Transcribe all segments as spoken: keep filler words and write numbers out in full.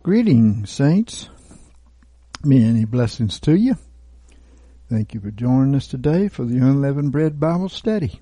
Greetings, saints. Many blessings to you. Thank you for joining us today for the Unleavened Bread Bible Study.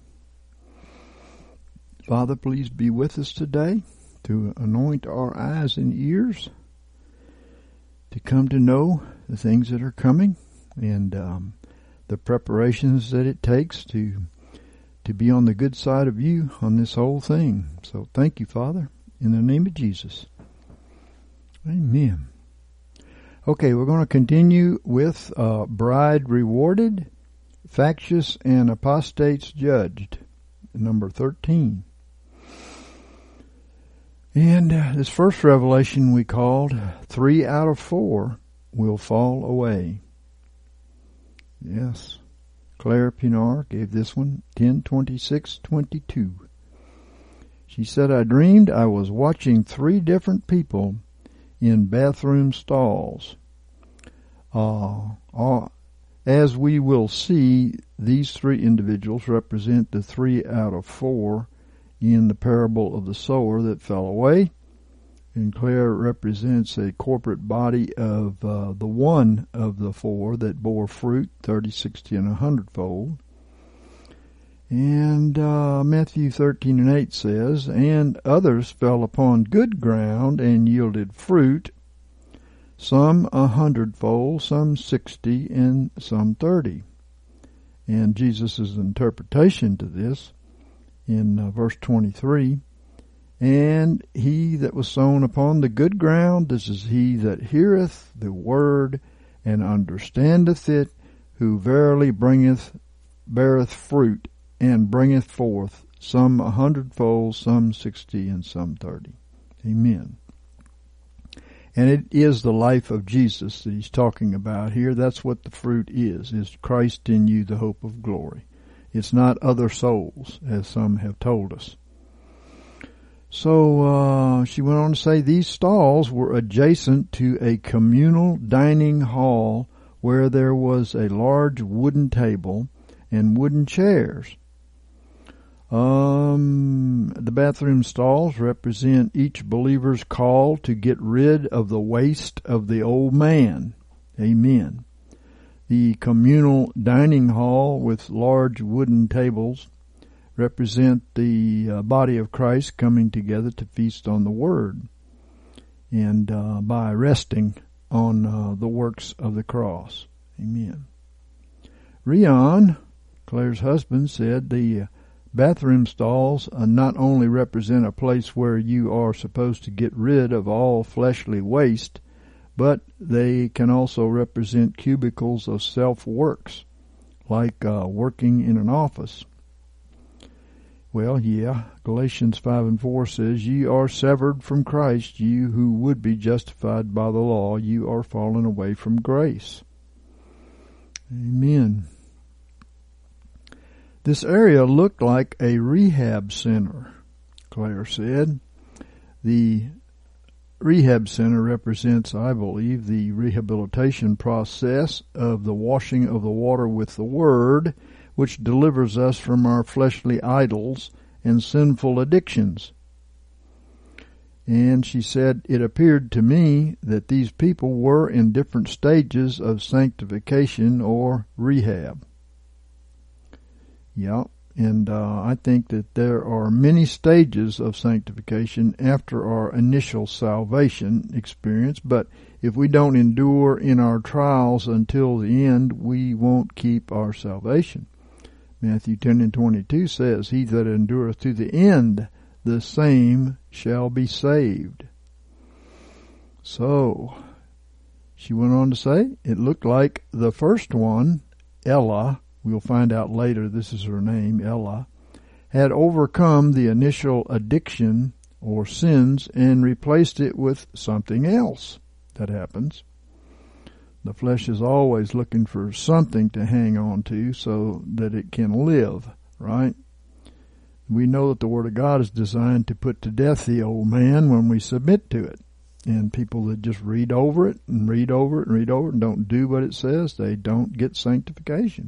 Father, please be with us today to anoint our eyes and ears to come to know the things that are coming and um, the preparations that it takes to to be on the good side of you on this whole thing. So thank you, Father, in the name of Jesus. Amen. Okay, we're going to continue with uh, Bride Rewarded, Factious and Apostates Judged, number thirteen. And uh, this first revelation we called Three Out of Four Will Fall Away. Yes, Claire Pinar gave this one ten twenty-six twenty-two. She said, I dreamed I was watching three different people in bathroom stalls. Uh, uh, as we will see, these three individuals represent the three out of four in the parable of the sower that fell away. And Claire represents a corporate body of uh, the one of the four that bore fruit, thirty, sixty, and a hundredfold. And uh, Matthew thirteen and eight says, and others fell upon good ground and yielded fruit, some a hundredfold, some sixty, and some thirty. And Jesus' interpretation to this in uh, verse twenty-three, and he that was sown upon the good ground, this is he that heareth the word and understandeth it, who verily bringeth, beareth fruit, and bringeth forth some a hundredfold, some sixty, and some thirty. Amen. And it is the life of Jesus that he's talking about here. That's what the fruit is, is Christ in you, the hope of glory. It's not other souls, as some have told us. So uh, she went on to say these stalls were adjacent to a communal dining hall where there was a large wooden table and wooden chairs. Um, the bathroom stalls represent each believer's call to get rid of the waste of the old man. Amen. The communal dining hall with large wooden tables represent the uh, body of Christ coming together to feast on the Word and uh, by resting on uh, the works of the cross. Amen. Rion, Claire's husband, said the uh, bathroom stalls uh, not only represent a place where you are supposed to get rid of all fleshly waste, but they can also represent cubicles of self-works, like uh, working in an office. Well, yeah, Galatians five and four says, ye are severed from Christ, you who would be justified by the law, you are fallen away from grace. Amen. This area looked like a rehab center, Claire said. The rehab center represents, I believe, the rehabilitation process of the washing of the water with the Word, which delivers us from our fleshly idols and sinful addictions. And she said, it appeared to me that these people were in different stages of sanctification or rehab. Yeah, and uh, I think that there are many stages of sanctification after our initial salvation experience, but if we don't endure in our trials until the end, we won't keep our salvation. Matthew ten and twenty-two says, he that endureth to the end, the same shall be saved. So, she went on to say, it looked like the first one, Ella, we'll find out later this is her name, Ella, had overcome the initial addiction or sins and replaced it with something else. That happens. The flesh is always looking for something to hang on to so that it can live, right? We know that the Word of God is designed to put to death the old man when we submit to it. And people that just read over it and read over it and read over it and don't do what it says, they don't get sanctification.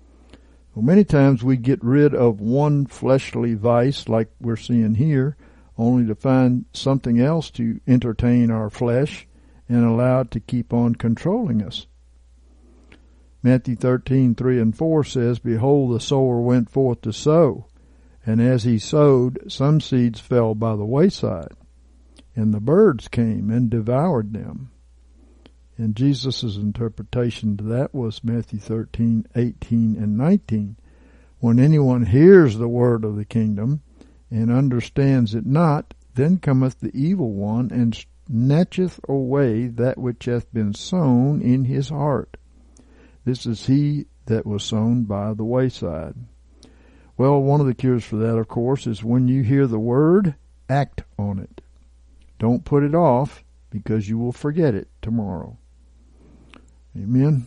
Well, many times we get rid of one fleshly vice, like we're seeing here, only to find something else to entertain our flesh and allow it to keep on controlling us. Matthew thirteen, three and four says, Behold, the sower went forth to sow, and as he sowed, some seeds fell by the wayside, and the birds came and devoured them. And Jesus' interpretation to that was Matthew thirteen, eighteen and nineteen. When anyone hears the word of the kingdom and understands it not, then cometh the evil one and snatcheth away that which hath been sown in his heart. This is he that was sown by the wayside. Well, one of the cures for that, of course, is when you hear the word, act on it. Don't put it off, because you will forget it tomorrow. Amen.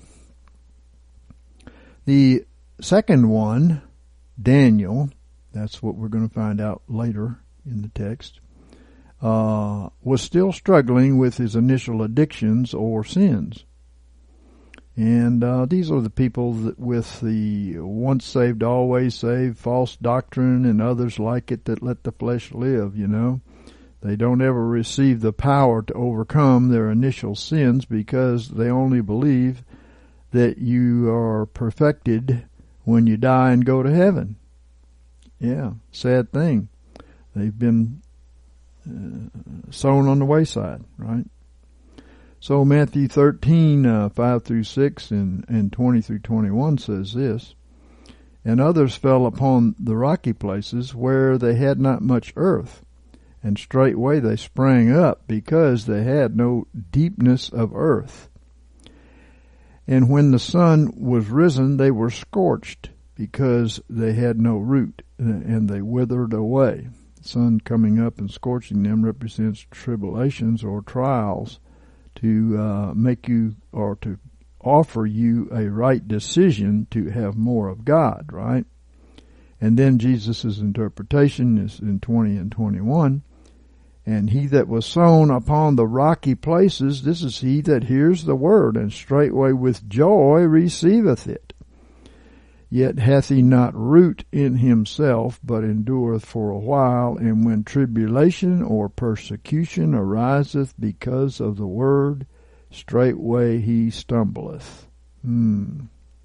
The second one, Daniel, that's what we're going to find out later in the text, uh, was still struggling with his initial addictions or sins. And uh, these are the people that with the once saved, always saved, false doctrine, and others like it that let the flesh live, you know. They don't ever receive the power to overcome their initial sins because they only believe that you are perfected when you die and go to heaven. Yeah, sad thing. They've been uh, sown on the wayside, right? So Matthew thirteen, uh, five through six and, and twenty through twenty-one says this, And others fell upon the rocky places where they had not much earth, and straightway they sprang up, because they had no deepness of earth. And when the sun was risen, they were scorched, because they had no root, and they withered away. The sun coming up and scorching them represents tribulations or trials to uh, make you, or to offer you a right decision to have more of God, right? And then Jesus' interpretation is in twenty and twenty-one. And he that was sown upon the rocky places, this is he that hears the word, and straightway with joy receiveth it. Yet hath he not root in himself, but endureth for a while. And when tribulation or persecution ariseth because of the word, straightway he stumbleth. Hmm.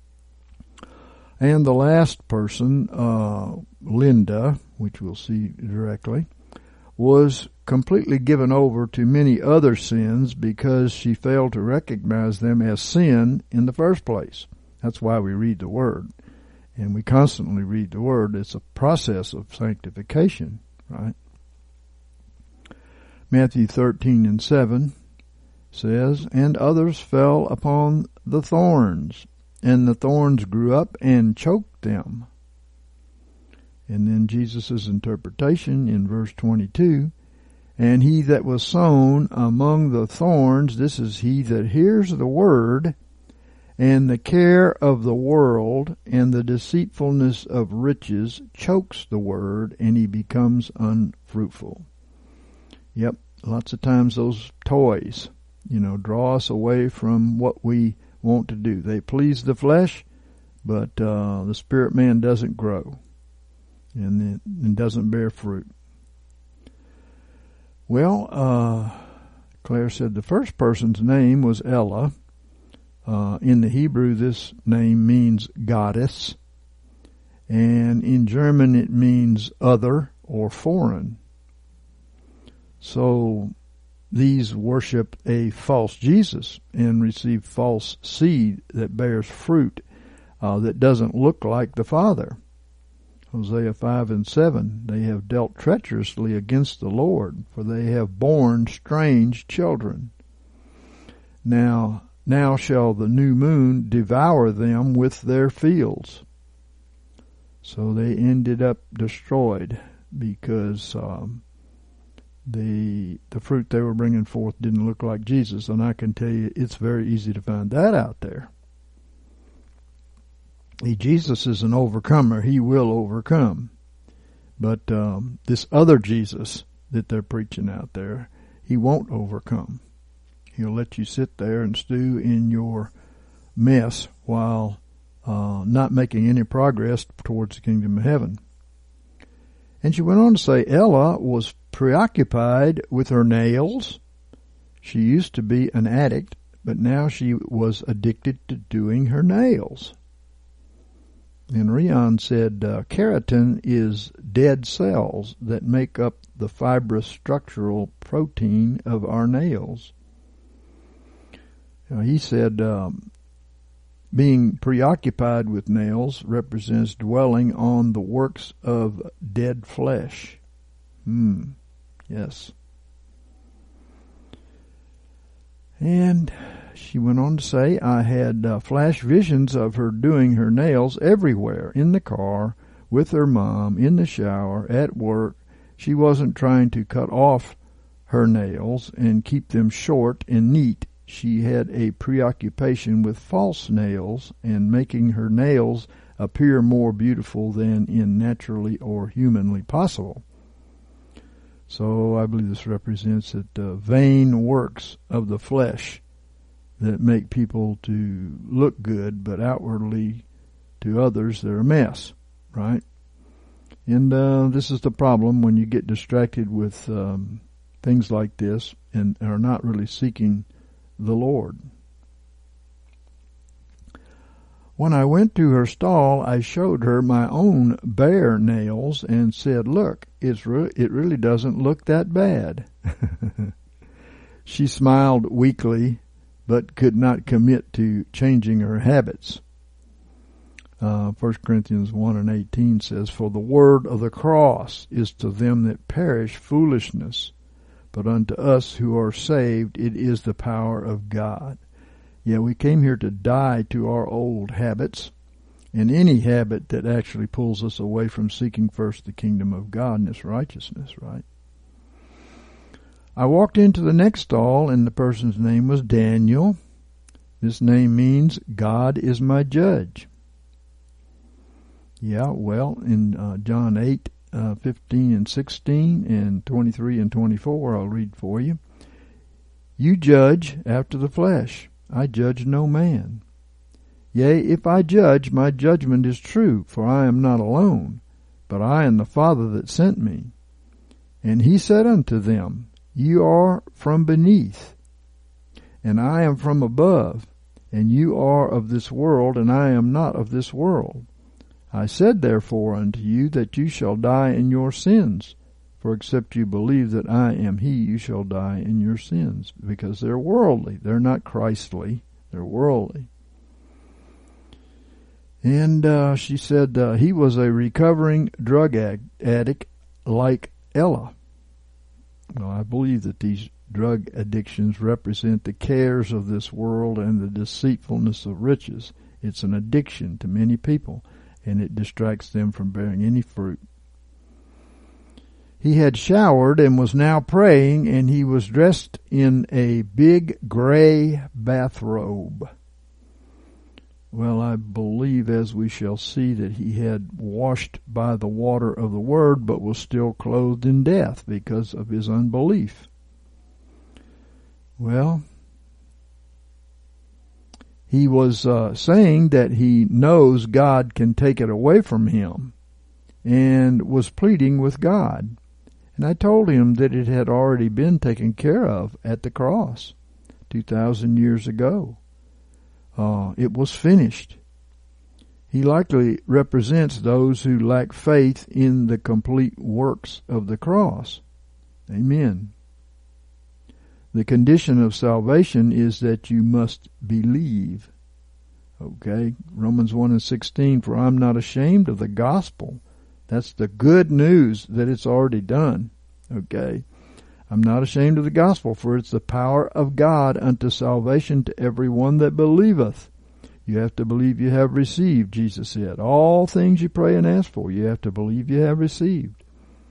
And the last person, uh, Linda, which we'll see directly, was completely given over to many other sins because she failed to recognize them as sin in the first place. That's why we read the Word. And we constantly read the Word. It's a process of sanctification, right? Matthew thirteen and seven says, And others fell upon the thorns, and the thorns grew up and choked them. And then Jesus' interpretation in verse twenty-two, And he that was sown among the thorns, this is he that hears the word, and the care of the world and the deceitfulness of riches chokes the word, and he becomes unfruitful. Yep, lots of times those toys, you know, draw us away from what we want to do. They please the flesh, but uh, the spirit man doesn't grow and, it, and doesn't bear fruit. Well, uh, Claire said the first person's name was Ella. Uh, in the Hebrew, this name means goddess, and in German it means other or foreign. So these worship a false Jesus and receive false seed that bears fruit uh, that doesn't look like the Father. Hosea five and seven, They have dealt treacherously against the Lord, for they have borne strange children. Now, now shall the new moon devour them with their fields. So they ended up destroyed because um, the the fruit they were bringing forth didn't look like Jesus. And I can tell you, it's very easy to find that out there. Jesus is an overcomer. He will overcome. But um, this other Jesus that they're preaching out there, he won't overcome. He'll let you sit there and stew in your mess while uh, not making any progress towards the kingdom of heaven. And she went on to say Ella was preoccupied with her nails. She used to be an addict, but now she was addicted to doing her nails. And Rion said, uh, keratin is dead cells that make up the fibrous structural protein of our nails. Uh, he said, um, being preoccupied with nails represents dwelling on the works of dead flesh. Hmm, yes. And she went on to say, I had uh, flash visions of her doing her nails everywhere, in the car, with her mom, in the shower, at work. She wasn't trying to cut off her nails and keep them short and neat. She had a preoccupation with false nails and making her nails appear more beautiful than in naturally or humanly possible. So I believe this represents that uh, vain works of the flesh that make people to look good, but outwardly to others they're a mess, right? And uh, this is the problem when you get distracted with um, things like this and are not really seeking the Lord. When I went to her stall, I showed her my own bare nails and said, look, it's re- it really doesn't look that bad. She smiled weakly, but could not commit to changing her habits. Uh, First Corinthians one and eighteen says, for the word of the cross is to them that perish foolishness, but unto us who are saved it is the power of God. Yeah, we came here to die to our old habits, and any habit that actually pulls us away from seeking first the kingdom of God and His righteousness, right? I walked into the next stall, and the person's name was Daniel. This name means God is my judge. Yeah, well, in uh, John eight, uh, fifteen and sixteen, and twenty-three and twenty-four, I'll read for you. You judge after the flesh. I judge no man. Yea, if I judge, my judgment is true, for I am not alone, but I and the Father that sent me. And he said unto them, you are from beneath, and I am from above, and you are of this world, and I am not of this world. I said therefore unto you that you shall die in your sins, for except you believe that I am he, you shall die in your sins. Because they're worldly. They're not Christly. They're worldly. And uh, she said uh, he was a recovering drug addict like Ella. Well, I believe that these drug addictions represent the cares of this world and the deceitfulness of riches. It's an addiction to many people, and it distracts them from bearing any fruit. He had showered and was now praying, and he was dressed in a big gray bathrobe. Well, I believe, as we shall see, that he had washed by the water of the word, but was still clothed in death because of his unbelief. Well, he was uh, saying that he knows God can take it away from him, and was pleading with God. And I told him that it had already been taken care of at the cross two thousand years ago. Uh, it was finished. He likely represents those who lack faith in the complete works of the cross. Amen. The condition of salvation is that you must believe. Okay, Romans one and sixteen, for I'm not ashamed of the gospel. That's the good news that it's already done. Okay, I'm not ashamed of the gospel, for it's the power of God unto salvation to every one that believeth. You have to believe you have received, Jesus said. All things you pray and ask for, you have to believe you have received.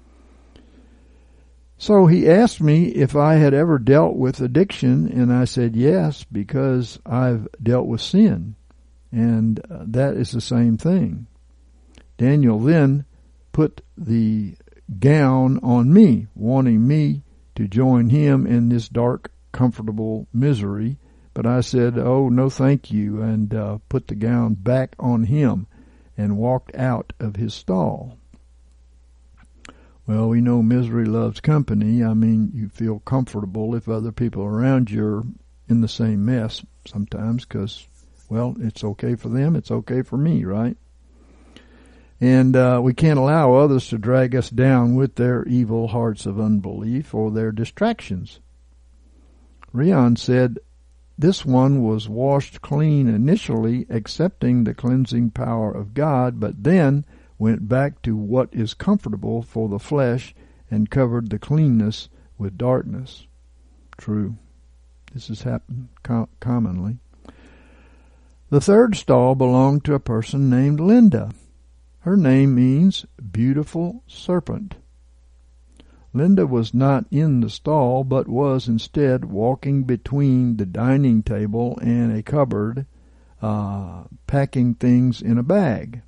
So he asked me if I had ever dealt with addiction, and I said yes, because I've dealt with sin, and uh, that is the same thing. Daniel then put the gown on me, wanting me to join him in this dark, comfortable misery, but I said, oh, no thank you, and uh, put the gown back on him and walked out of his stall. Well, we know misery loves company. I mean, you feel comfortable if other people around you are in the same mess sometimes because, well, it's okay for them, it's okay for me, right? And uh, we can't allow others to drag us down with their evil hearts of unbelief or their distractions. Rion said, this one was washed clean initially, accepting the cleansing power of God, but then went back to what is comfortable for the flesh and covered the cleanness with darkness. True. This has happened co- commonly. The third stall belonged to a person named Linda. Her name means beautiful serpent. Linda was not in the stall, but was instead walking between the dining table and a cupboard, uh, packing things in a bag.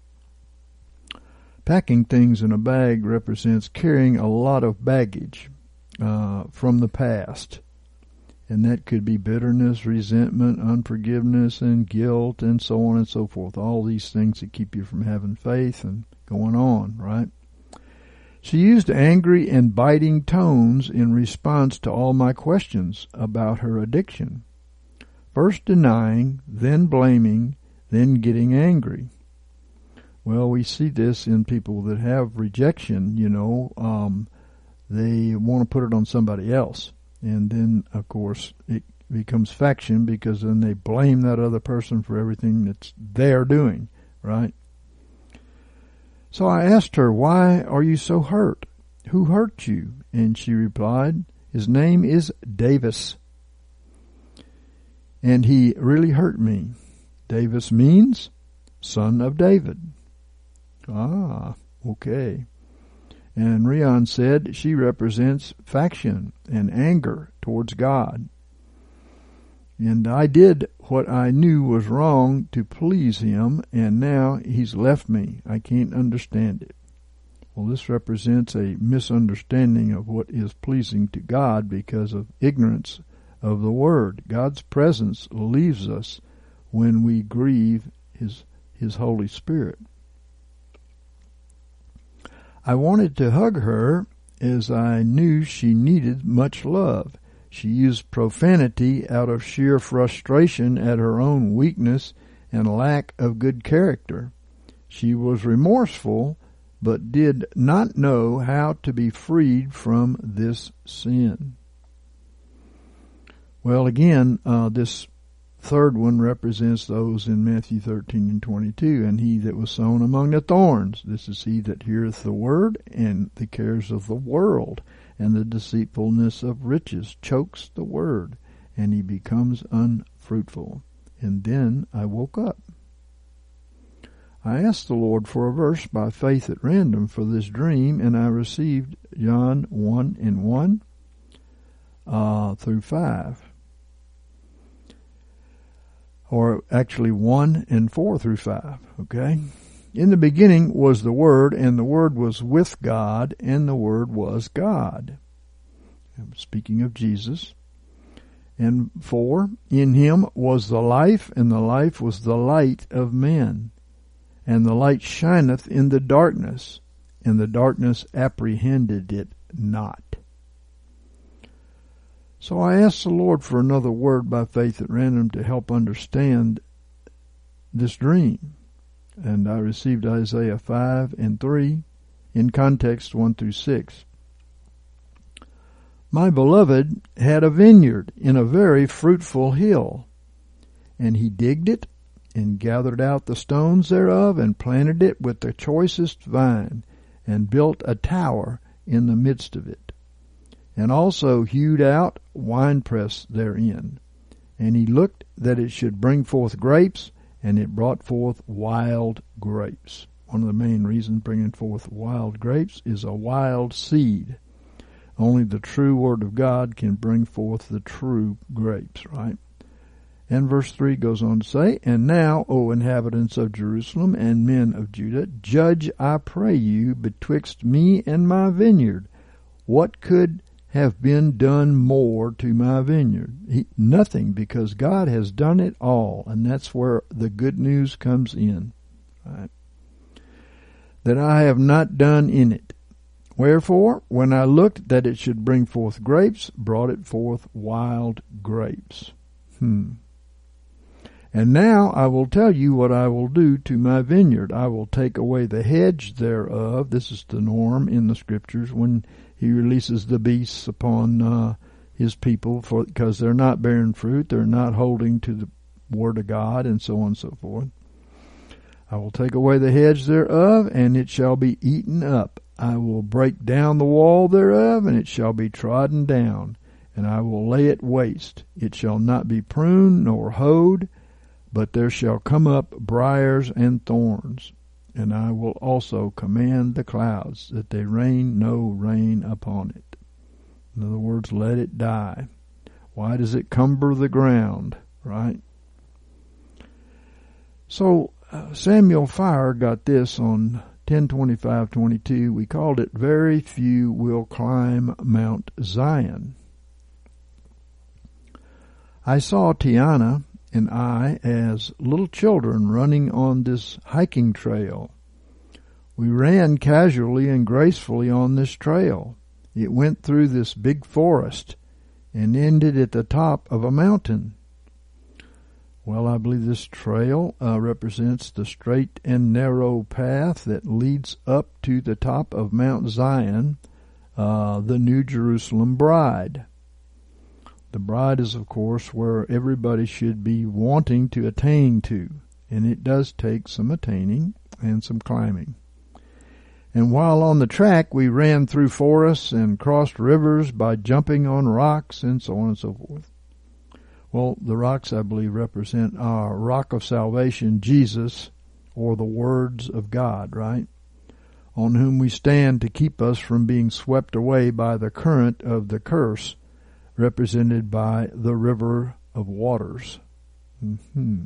Packing things in a bag represents carrying a lot of baggage uh, from the past. And that could be bitterness, resentment, unforgiveness, and guilt, and so on and so forth. All these things that keep you from having faith and going on, right? She used angry and biting tones in response to all my questions about her addiction. First denying, then blaming, then getting angry. Well, we see this in people that have rejection, you know. Um, they want to put it on somebody else. And then, of course, it becomes faction because then they blame that other person for everything that's they're doing, right? So I asked her, why are you so hurt? Who hurt you? And she replied, his name is Davis. And he really hurt me. Davis means son of David. Ah, okay. And Rion said she represents faction and anger towards God. And I did what I knew was wrong to please him, and now he's left me. I can't understand it. Well, this represents a misunderstanding of what is pleasing to God because of ignorance of the Word. God's presence leaves us when we grieve His, His Holy Spirit. I wanted to hug her as I knew she needed much love. She used profanity out of sheer frustration at her own weakness and lack of good character. She was remorseful, but did not know how to be freed from this sin. Well, again, uh, this third one represents those in Matthew thirteen and twenty-two. And he that was sown among the thorns, this is he that heareth the word, and the cares of the world and the deceitfulness of riches chokes the word, and he becomes unfruitful. And then I woke up. I asked the Lord for a verse by faith at random for this dream, and I received John one and one uh, through five. Or actually one and four through five, okay? In the beginning was the Word, and the Word was with God, and the Word was God. I'm speaking of Jesus. And four, in him was the life, and the life was the light of men. And the light shineth in the darkness, and the darkness apprehended it not. So I asked the Lord for another word by faith at random to help understand this dream. And I received Isaiah five and three, in context one through six. My beloved had a vineyard in a very fruitful hill, and he digged it, and gathered out the stones thereof, and planted it with the choicest vine, and built a tower in the midst of it, and also hewed out winepress therein. And he looked that it should bring forth grapes, and it brought forth wild grapes. One of the main reasons bringing forth wild grapes is a wild seed. Only the true Word of God can bring forth the true grapes, right? And verse three goes on to say, And now, O inhabitants of Jerusalem and men of Judah, judge, I pray you, betwixt me and my vineyard. What could have been done more to my vineyard? He, nothing, because God has done it all, and that's where the good news comes in, right? That I have not done in it. Wherefore, when I looked that it should bring forth grapes, brought it forth wild grapes. Hmm. And now I will tell you what I will do to my vineyard. I will take away the hedge thereof. This is the norm in the Scriptures when he releases the beasts upon uh, his people, for because they're not bearing fruit, they're not holding to the word of God, and so on and so forth. I will take away the hedge thereof, and it shall be eaten up. I will break down the wall thereof, and it shall be trodden down, and I will lay it waste. It shall not be pruned nor hoed, but there shall come up briars and thorns. And I will also command the clouds, that they rain no rain upon it. In other words, let it die. Why does it cumber the ground, right? So uh, Samuel Fire got this on ten twenty-five twenty-two. We called it, Very Few Will Climb Mount Zion. I saw Tiana and I as little children running on this hiking trail. We ran casually and gracefully on this trail. It went through this big forest and ended at the top of a mountain. Well, I believe this trail uh, represents the straight and narrow path that leads up to the top of Mount Zion, uh, the New Jerusalem bride. The bride is, of course, where everybody should be wanting to attain to, and it does take some attaining and some climbing. And while on the track, we ran through forests and crossed rivers by jumping on rocks and so on and so forth. Well, the rocks, I believe, represent our rock of salvation, Jesus, or the words of God, right? On whom we stand to keep us from being swept away by the current of the curse, represented by the river of waters. Mm-hmm.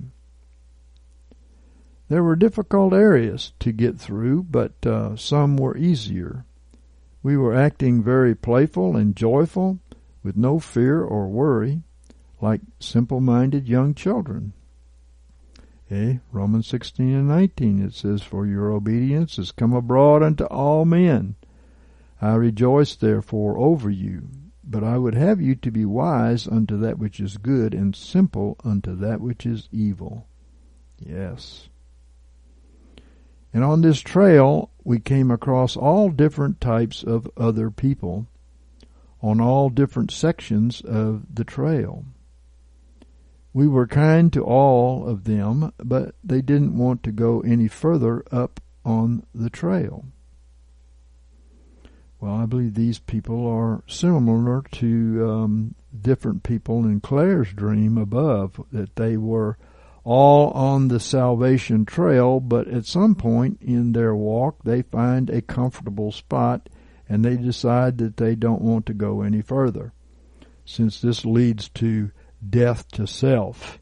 There were difficult areas to get through, but uh, some were easier. We were acting very playful and joyful, with no fear or worry, like simple-minded young children. Eh? Romans sixteen and nineteen, it says, For your obedience is come abroad unto all men. I rejoice therefore over you. But I would have you to be wise unto that which is good, and simple unto that which is evil. Yes. And on this trail, we came across all different types of other people on all different sections of the trail. We were kind to all of them, but they didn't want to go any further up on the trail. Well, I believe these people are similar to um, different people in Claire's dream above, that they were all on the salvation trail, but at some point in their walk they find a comfortable spot and they decide that they don't want to go any further, since this leads to death to self.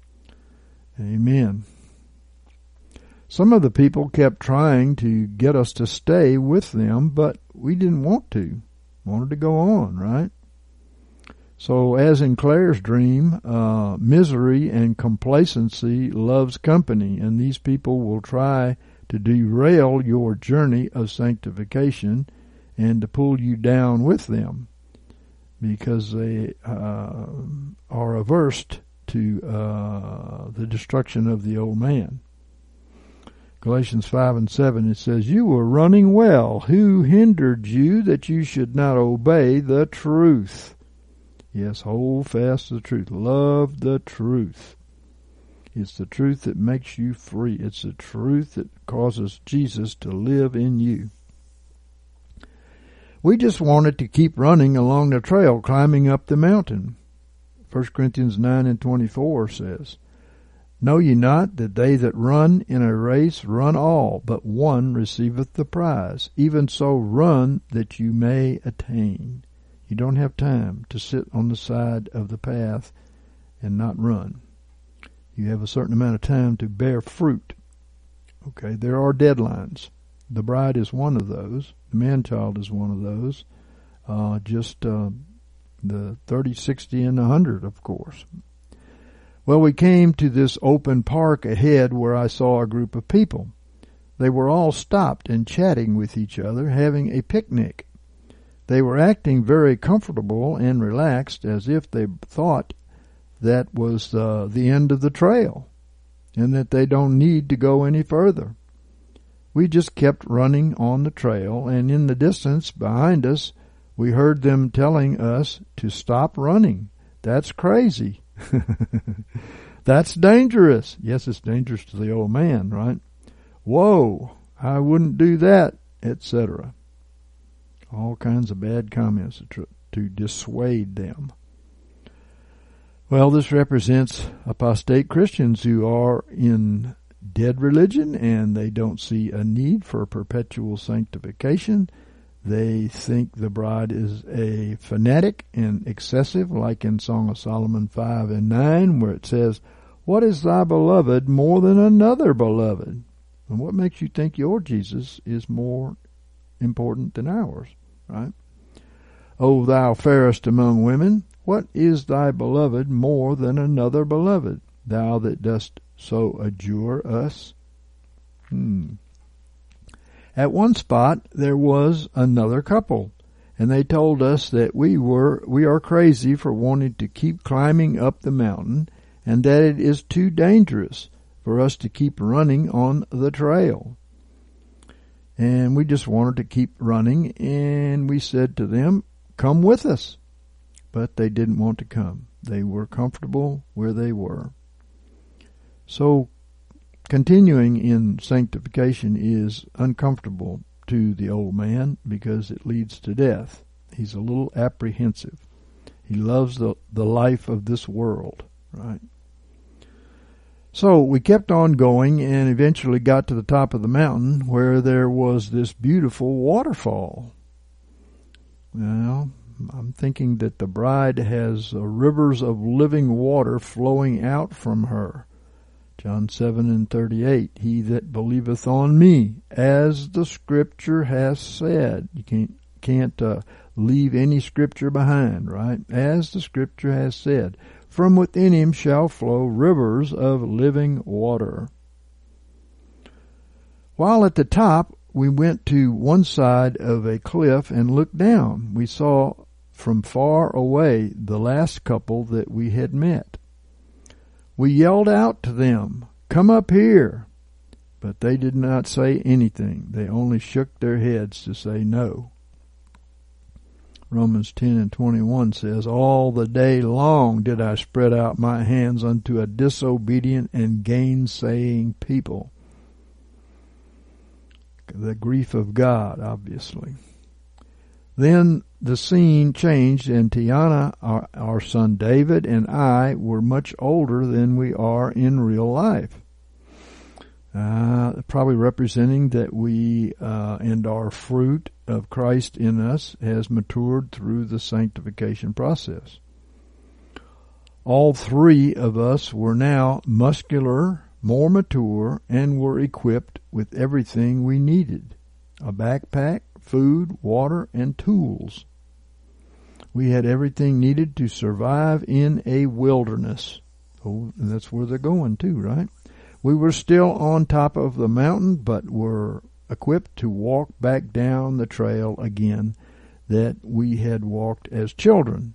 Amen. Some of the people kept trying to get us to stay with them, but we didn't want to. Wanted to go on, right? So as in Claire's dream, uh, misery and complacency loves company, and these people will try to derail your journey of sanctification and to pull you down with them, because they uh, are averse to uh, the destruction of the old man. Galatians five and seven, it says, You were running well. Who hindered you that you should not obey the truth? Yes, hold fast to the truth. Love the truth. It's the truth that makes you free. It's the truth that causes Jesus to live in you. We just wanted to keep running along the trail, climbing up the mountain. First Corinthians nine and twenty-four says, Know ye not that they that run in a race run all, but one receiveth the prize? Even so run that you may attain. You don't have time to sit on the side of the path and not run. You have a certain amount of time to bear fruit. Okay, there are deadlines. The bride is one of those. The man-child is one of those. Uh, just uh, the thirty, sixty, and one hundred, of course. Well, we came to this open park ahead where I saw a group of people. they were all stopped and chatting with each other, having a picnic. They were acting very comfortable and relaxed, as if they thought that was uh, the end of the trail and that they don't need to go any further. We just kept running on the trail, and in the distance behind us, we heard them telling us to stop running. That's crazy. That's dangerous. Yes, it's dangerous to the old man, right? Whoa, I wouldn't do that, et cetera. All kinds of bad comments to, to dissuade them. Well, this represents apostate Christians who are in dead religion, and they don't see a need for perpetual sanctification. They think the bride is a fanatic and excessive, like in Song of Solomon five and nine, where it says, "What is thy beloved more than another beloved?" And what makes you think your Jesus is more important than ours, right? O thou fairest among women, what is thy beloved more than another beloved, thou that dost so adjure us? Hmm. At one spot there was another couple, and they told us that we were we are crazy for wanting to keep climbing up the mountain, and that it is too dangerous for us to keep running on the trail. And we just wanted to keep running, and we said to them, "Come with us." But they didn't want to come. They were comfortable where they were. So continuing in sanctification is uncomfortable to the old man because it leads to death. He's a little apprehensive. He loves the, the life of this world, right? So we kept on going and eventually got to the top of the mountain where there was this beautiful waterfall. Now, I'm thinking that the bride has uh, rivers of living water flowing out from her. John seven and thirty-eight, "He that believeth on me, as the Scripture has said." You can't can't uh, leave any Scripture behind, right? "As the Scripture has said, from within him shall flow rivers of living water." While at the top, we went to one side of a cliff and looked down. We saw from far away the last couple that we had met. We yelled out to them, "Come up here." But they did not say anything. They only shook their heads to say no. Romans ten and twenty-one says, "All the day long did I spread out my hands unto a disobedient and gainsaying people." The grief of God, obviously. Then the scene changed, and Tiana, our, our son David, and I were much older than we are in real life. Uh, probably representing that we uh, and our fruit of Christ in us has matured through the sanctification process. All three of us were now muscular, more mature, and were equipped with everything we needed: a backpack, food, water, and tools. We had everything needed to survive in a wilderness. Oh, and that's where they're going to, right? We were still on top of the mountain, but were equipped to walk back down the trail again that we had walked as children.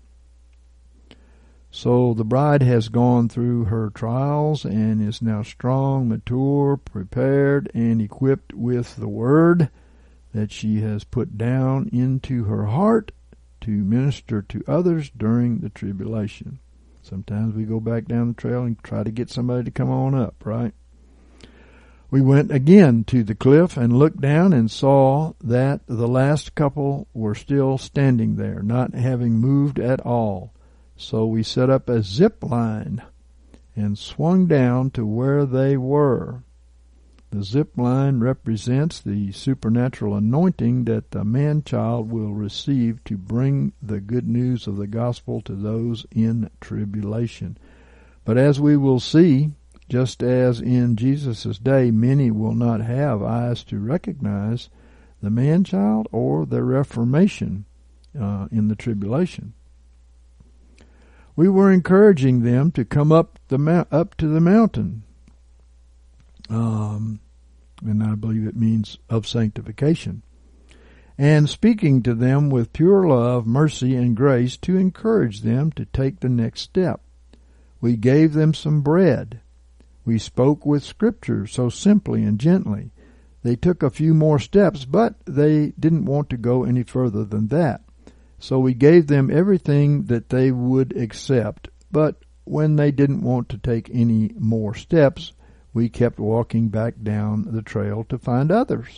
So the bride has gone through her trials and is now strong, mature, prepared, and equipped with the word that she has put down into her heart to minister to others during the tribulation. Sometimes we go back down the trail and try to get somebody to come on up, right? We went again to the cliff and looked down and saw that the last couple were still standing there, not having moved at all. So we set up a zip line and swung down to where they were. The zip line represents the supernatural anointing that the man-child will receive to bring the good news of the gospel to those in tribulation. But as we will see, just as in Jesus' day, many will not have eyes to recognize the man-child or the Reformation uh, in the tribulation. We were encouraging them to come up the up to the mountain. Um, and I believe it means of sanctification. And speaking to them with pure love, mercy, and grace to encourage them to take the next step. We gave them some bread. We spoke with Scripture so simply and gently. They took a few more steps, but they didn't want to go any further than that. So we gave them everything that they would accept, but when they didn't want to take any more steps, we kept walking back down the trail to find others.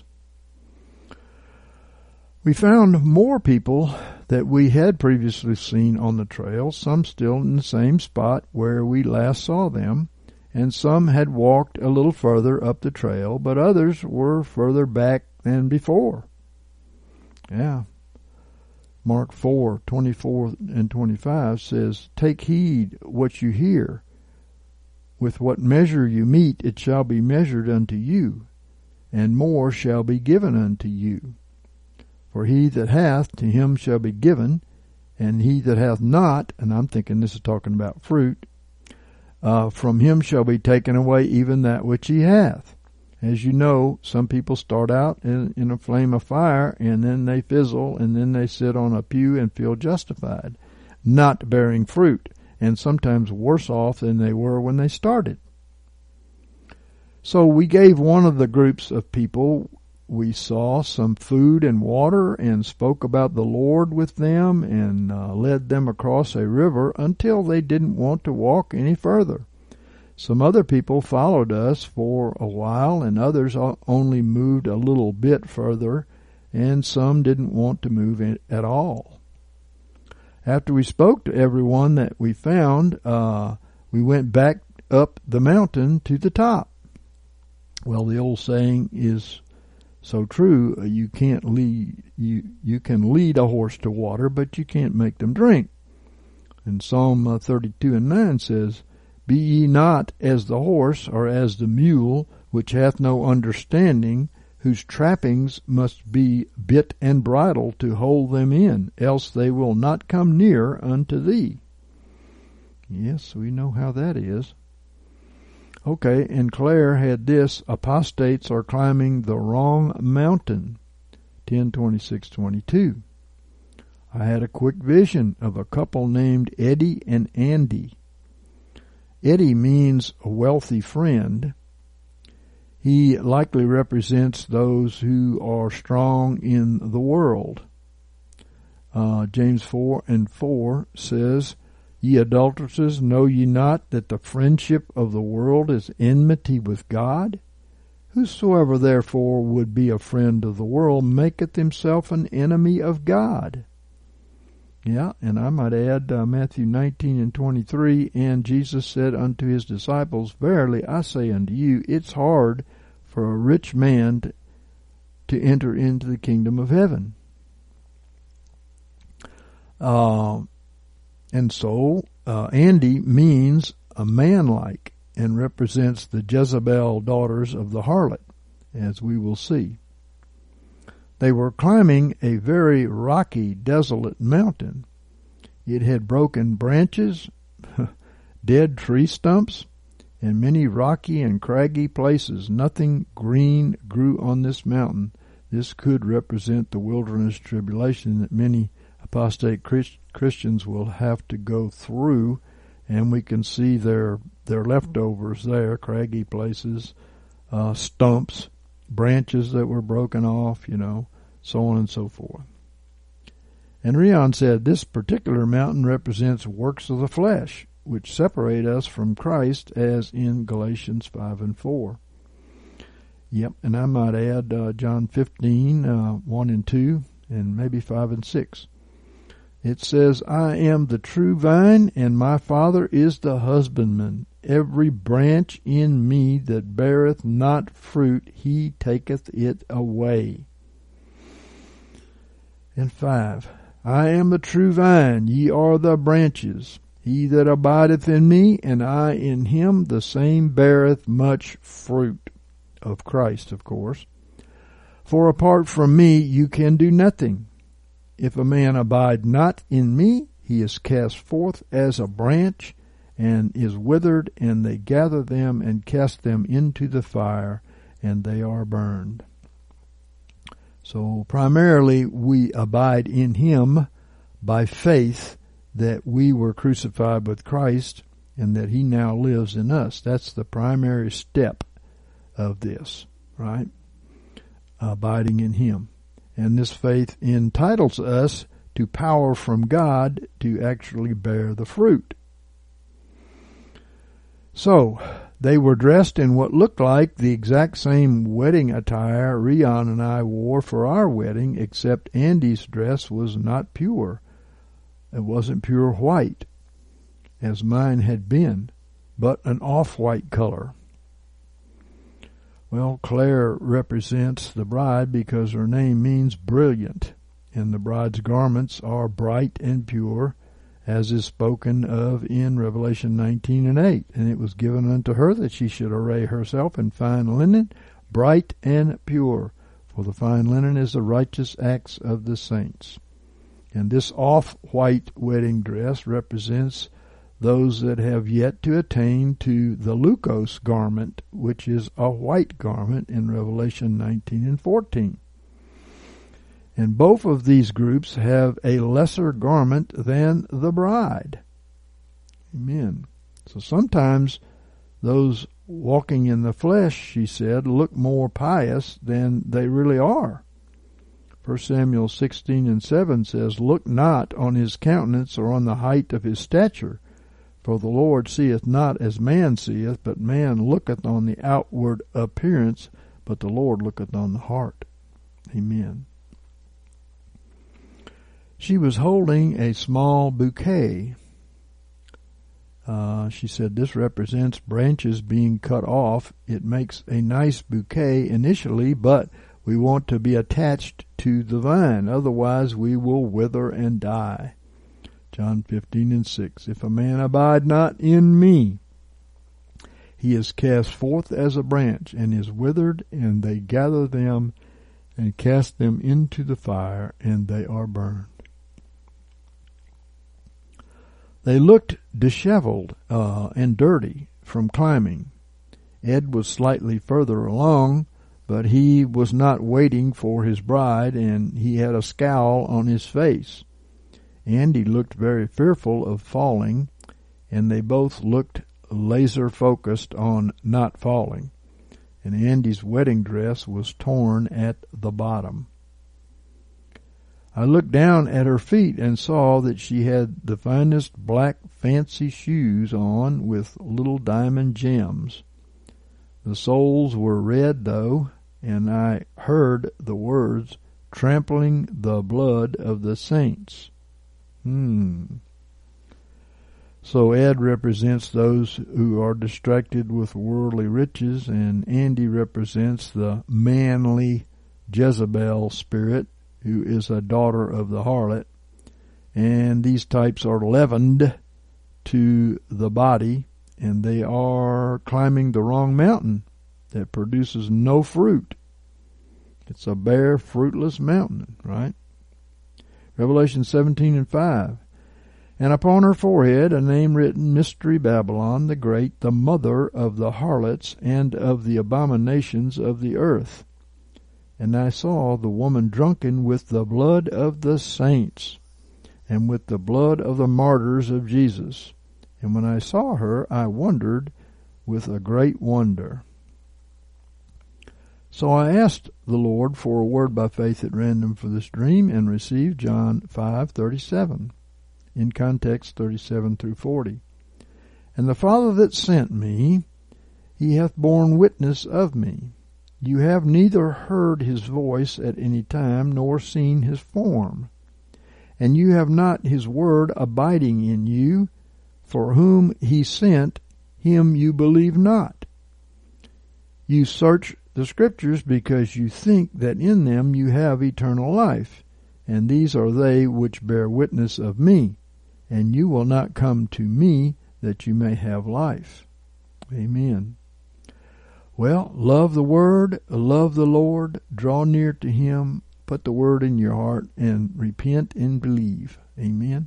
We found more people that we had previously seen on the trail, some still in the same spot where we last saw them, and some had walked a little further up the trail, but others were further back than before. Yeah. Mark four, twenty-four and twenty-five says, "Take heed what you hear. With what measure you mete, it shall be measured unto you, and more shall be given unto you. For he that hath, to him shall be given, and he that hath not," and I'm thinking this is talking about fruit, uh, "from him shall be taken away even that which he hath." As you know, some people start out in, in a flame of fire, and then they fizzle, and then they sit on a pew and feel justified, not bearing fruit, and sometimes worse off than they were when they started. So we gave one of the groups of people we saw some food and water, and spoke about the Lord with them, and uh, led them across a river until they didn't want to walk any further. Some other people followed us for a while, and others only moved a little bit further, and some didn't want to move at all. After we spoke to everyone that we found, uh, we went back up the mountain to the top. Well, the old saying is so true, you can't lead, you, you can lead a horse to water, but you can't make them drink. And Psalm thirty-two and nine says, "Be ye not as the horse, or as the mule, which hath no understanding, whose trappings must be bit and bridle to hold them in, else they will not come near unto thee." Yes, we know how that is. Okay, and Claire had this, "Apostates are climbing the wrong mountain," ten twenty-six twenty-two. I had a quick vision of a couple named Eddie and Andy. Eddie means a wealthy friend. He likely represents those who are strong in the world. Uh, James four and four says, "Ye adulteresses, know ye not that the friendship of the world is enmity with God? Whosoever therefore would be a friend of the world maketh himself an enemy of God." Yeah, and I might add uh, Matthew nineteen and twenty-three, "And Jesus said unto his disciples, Verily I say unto you, it's hard for a rich man to, to enter into the kingdom of heaven." Uh, and so uh, Andy means a man-like, and represents the Jezebel daughters of the harlot, as we will see. They were climbing a very rocky, desolate mountain. It had broken branches, dead tree stumps, and many rocky and craggy places. Nothing green grew on this mountain. This could represent the wilderness tribulation that many apostate Christ- Christians will have to go through, and we can see their their leftovers there, craggy places, uh, stumps, branches that were broken off, you know, so on and so forth. And Rion said, "This particular mountain represents works of the flesh, which separate us from Christ, as in Galatians five and four. Yep, and I might add uh, John fifteen, uh, one and two, and maybe five and six. It says, "I am the true vine, and my Father is the husbandman. Every branch in me that beareth not fruit, he taketh it away." And five, "I am the true vine, ye are the branches. He that abideth in me, and I in him, the same beareth much fruit." Of Christ, of course. "For apart from me you can do nothing. If a man abide not in me, he is cast forth as a branch, and is withered, and they gather them and cast them into the fire, and they are burned. So primarily we abide in him by faith that we were crucified with Christ and that he now lives in us. That's the primary step of this, right? Abiding in him. And this faith entitles us to power from God to actually bear the fruit. So, they were dressed in what looked like the exact same wedding attire Rion and I wore for our wedding, except Andy's dress was not pure. It wasn't pure white, as mine had been, but an off-white color. Well, Claire represents the bride because her name means brilliant, and the bride's garments are bright and pure, as is spoken of in Revelation nineteen and eight. And it was given unto her that she should array herself in fine linen, bright and pure, for the fine linen is the righteous acts of the saints. And this off-white wedding dress represents those that have yet to attain to the Lukos garment, which is a white garment in Revelation nineteen and fourteen. And both of these groups have a lesser garment than the bride. Amen. So sometimes those walking in the flesh, she said, look more pious than they really are. First Samuel sixteen and seven says, Look not on his countenance or on the height of his stature, for the Lord seeth not as man seeth, but man looketh on the outward appearance, but the Lord looketh on the heart. Amen. She was holding a small bouquet. Uh, she said this represents branches being cut off. It makes a nice bouquet initially, but we want to be attached to the vine. Otherwise we will wither and die. John fifteen and six. If a man abide not in me, he is cast forth as a branch and is withered, and they gather them and cast them into the fire, and they are burned. They looked disheveled uh, and dirty from climbing. Ed was slightly further along, but he was not waiting for his bride, and he had a scowl on his face. Andy looked very fearful of falling, and they both looked laser-focused on not falling. And Andy's wedding dress was torn at the bottom. I looked down at her feet and saw that she had the finest black fancy shoes on with little diamond gems. The soles were red, though, and I heard the words, trampling the blood of the saints. Hmm. So Ed represents those who are distracted with worldly riches, and Andy represents the manly Jezebel spirit, who is a daughter of the harlot. And these types are leavened to the body, and they are climbing the wrong mountain that produces no fruit. It's a bare, fruitless mountain, right? Revelation seventeen and five. And upon her forehead a name written, Mystery Babylon the Great, the mother of the harlots and of the abominations of the earth. And I saw the woman drunken with the blood of the saints, and with the blood of the martyrs of Jesus. And when I saw her, I wondered with a great wonder. So I asked the Lord for a word by faith at random for this dream, and received John five thirty-seven, in context thirty-seven through forty. And the Father that sent me, he hath borne witness of me. You have neither heard his voice at any time, nor seen his form. And you have not his word abiding in you, for whom he sent, him you believe not. You search the Scriptures because you think that in them you have eternal life, and these are they which bear witness of me, and you will not come to me that you may have life. Amen. Well, love the Word, love the Lord, draw near to him, put the Word in your heart, and repent and believe. Amen.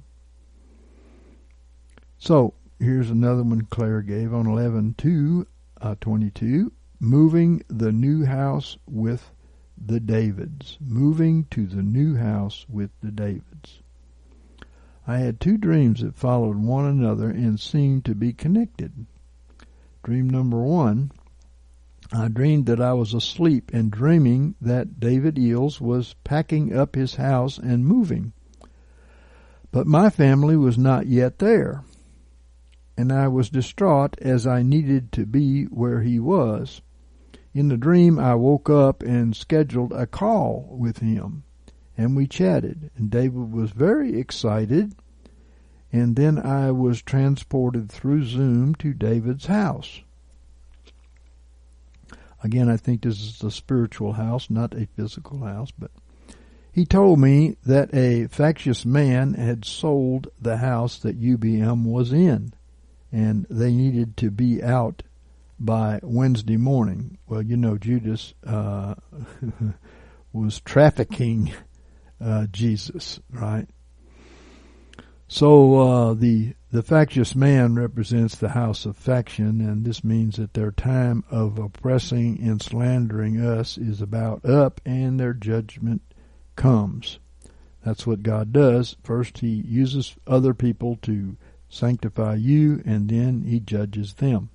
So, here's another one Claire gave on eleven two twenty-two. moving the new house with the Davids. Moving to the new house with the Davids. I had two dreams that followed one another and seemed to be connected. Dream number one, I dreamed that I was asleep and dreaming that David Eels was packing up his house and moving. But my family was not yet there, and I was distraught as I needed to be where he was. In the dream, I woke up and scheduled a call with him, and we chatted, and David was very excited, and then I was transported through Zoom to David's house. Again, I think this is a spiritual house, not a physical house, but he told me that a factious man had sold the house that U B M was in, and they needed to be out by Wednesday morning. Well, you know, Judas uh, was trafficking uh, Jesus, right? So uh, the the factious man represents the house of faction, and this means that their time of oppressing and slandering us is about up, and their judgment comes. That's what God does. First, he uses other people to sanctify you, and then he judges them.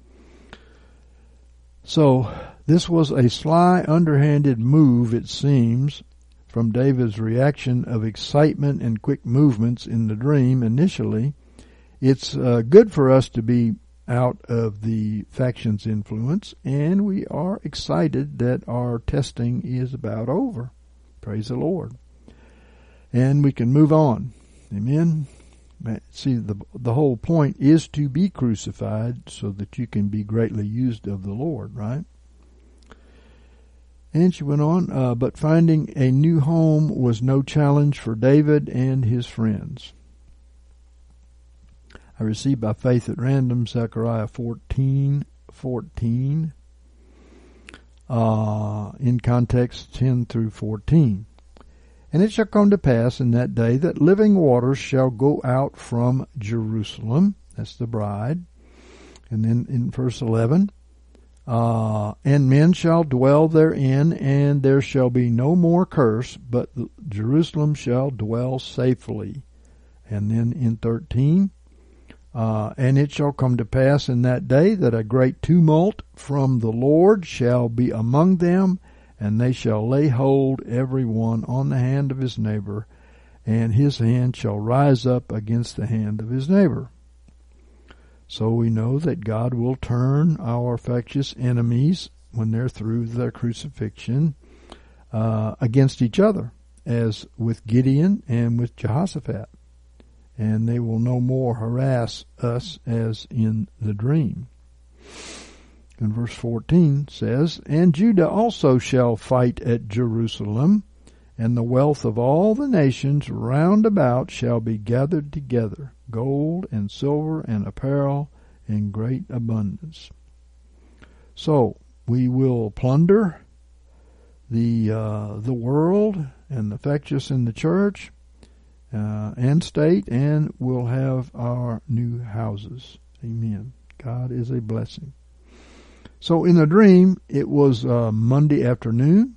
So this was a sly, underhanded move, it seems, from David's reaction of excitement and quick movements in the dream initially. It's uh, good for us to be out of the faction's influence, and we are excited that our testing is about over. Praise the Lord. And we can move on. Amen. See, the the whole point is to be crucified so that you can be greatly used of the Lord, right? And she went on, uh, but finding a new home was no challenge for David and his friends. I received by faith at random Zechariah fourteen fourteen. Uh, in context ten through fourteen. And it shall come to pass in that day that living waters shall go out from Jerusalem. That's the bride. And then in verse eleven, uh, and men shall dwell therein, and there shall be no more curse, but Jerusalem shall dwell safely. And then in thirteen, Uh, and it shall come to pass in that day that a great tumult from the Lord shall be among them, and they shall lay hold every one on the hand of his neighbor, and his hand shall rise up against the hand of his neighbor. So we know that God will turn our factious enemies, when they're through their crucifixion, uh, against each other, as with Gideon and with Jehoshaphat. And they will no more harass us as in the dream. And verse fourteen says, and Judah also shall fight at Jerusalem, and the wealth of all the nations round about shall be gathered together, gold and silver and apparel in great abundance. So we will plunder the uh, the world and the factious in the church, Uh, and state, and we'll have our new houses. Amen. God is a blessing. So in the dream, it was uh, Monday afternoon,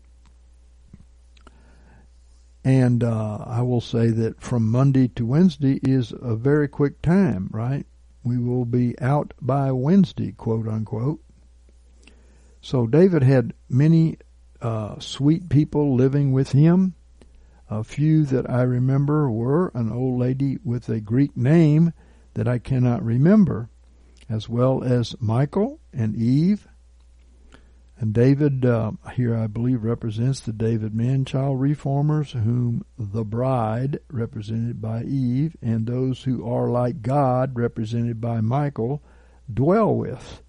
and uh, I will say that from Monday to Wednesday is a very quick time, right? We will be out by Wednesday, quote unquote. So David had many uh, sweet people living with him. A few that I remember were an old lady with a Greek name that I cannot remember, as well as Michael and Eve. And David, uh, here I believe, represents the David man-child reformers, whom the bride, represented by Eve, and those who are like God, represented by Michael, dwell with.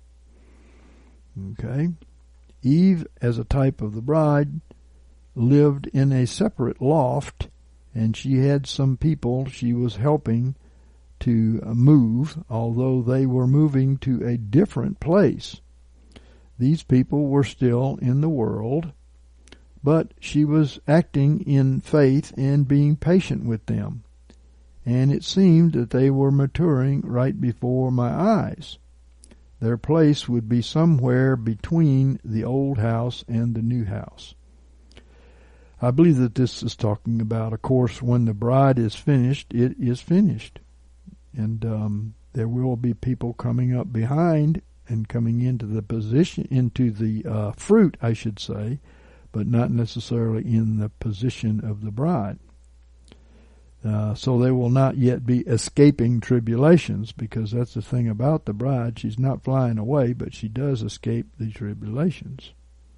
Okay. Eve, as a type of the bride, lived in a separate loft, and she had some people she was helping to move, although they were moving to a different place. These people were still in the world, but she was acting in faith and being patient with them, and it seemed that they were maturing right before my eyes. Their place would be somewhere between the old house and the new house. I believe that this is talking about, of course, when the bride is finished, it is finished. And um, there will be people coming up behind and coming into the position, into the uh, fruit, I should say, but not necessarily in the position of the bride. Uh, so they will not yet be escaping tribulations, because that's the thing about the bride. She's not flying away, but she does escape the tribulations.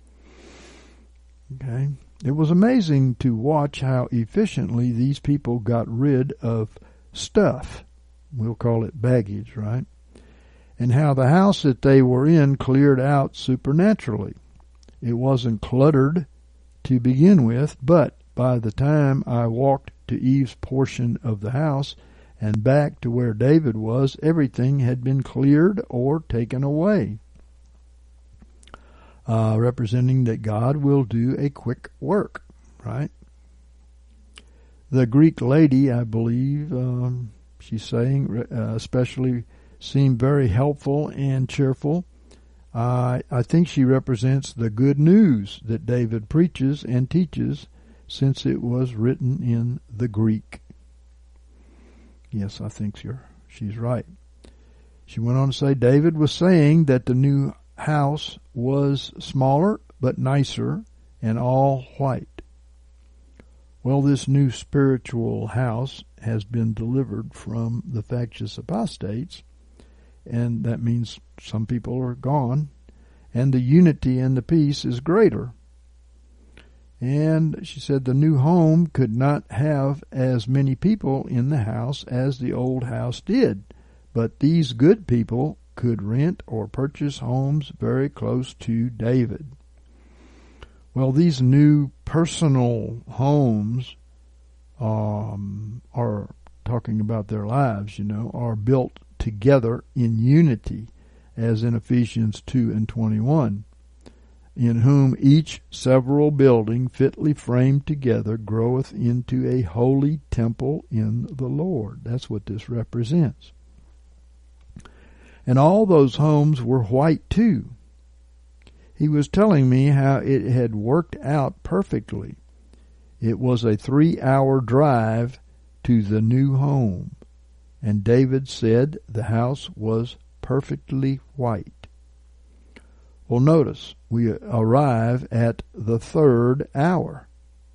Okay. It was amazing to watch how efficiently these people got rid of stuff. We'll call it baggage, right? And how the house that they were in cleared out supernaturally. It wasn't cluttered to begin with, but by the time I walked to Eve's portion of the house and back to where David was, everything had been cleared or taken away, uh, representing that God will do a quick work, right? The Greek lady, I believe, um, she's saying, uh, especially seemed very helpful and cheerful. Uh, I think she represents the good news that David preaches and teaches, since it was written in the Greek. Yes, I think you're, she's right. She went on to say, David was saying that the new house was smaller but nicer and all white. Well, this new spiritual house has been delivered from the factious apostates, and that means some people are gone, and the unity and the peace is greater. And she said the new home could not have as many people in the house as the old house did, but these good people could rent or purchase homes very close to David. Well, these new personal homes um, are talking about their lives, you know, are built together in unity, as in Ephesians two and twenty-one. In whom each several building fitly framed together groweth into a holy temple in the Lord. That's what this represents. And all those homes were white too. He was telling me how it had worked out perfectly. It was a three-hour drive to the new home, and David said the house was perfectly white. Well, notice, we arrive at the third hour.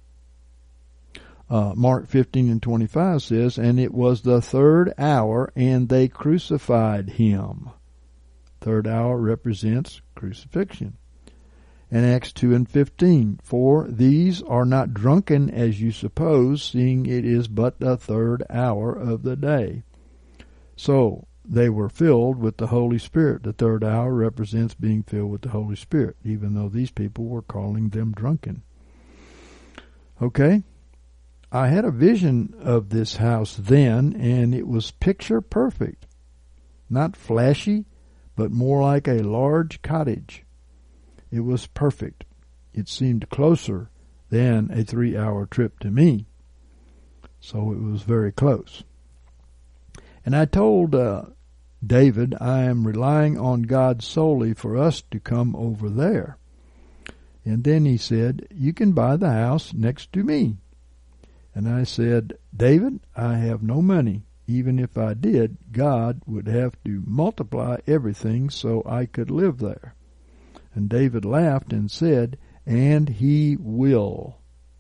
Uh, Mark fifteen and twenty-five says, and it was the third hour, and they crucified him. Third hour represents crucifixion. And Acts two and fifteen, for these are not drunken as you suppose, seeing it is but the third hour of the day. So, they were filled with the Holy Spirit. The third hour represents being filled with the Holy Spirit, even though these people were calling them drunken. Okay? I had a vision of this house then, and it was picture perfect. Not flashy, but more like a large cottage. It was perfect. It seemed closer than a three-hour trip to me. So it was very close. And I told uh, David, I am relying on God solely for us to come over there. And then he said, you can buy the house next to me. And I said, David, I have no money. Even if I did, God would have to multiply everything so I could live there. And David laughed and said, and he will.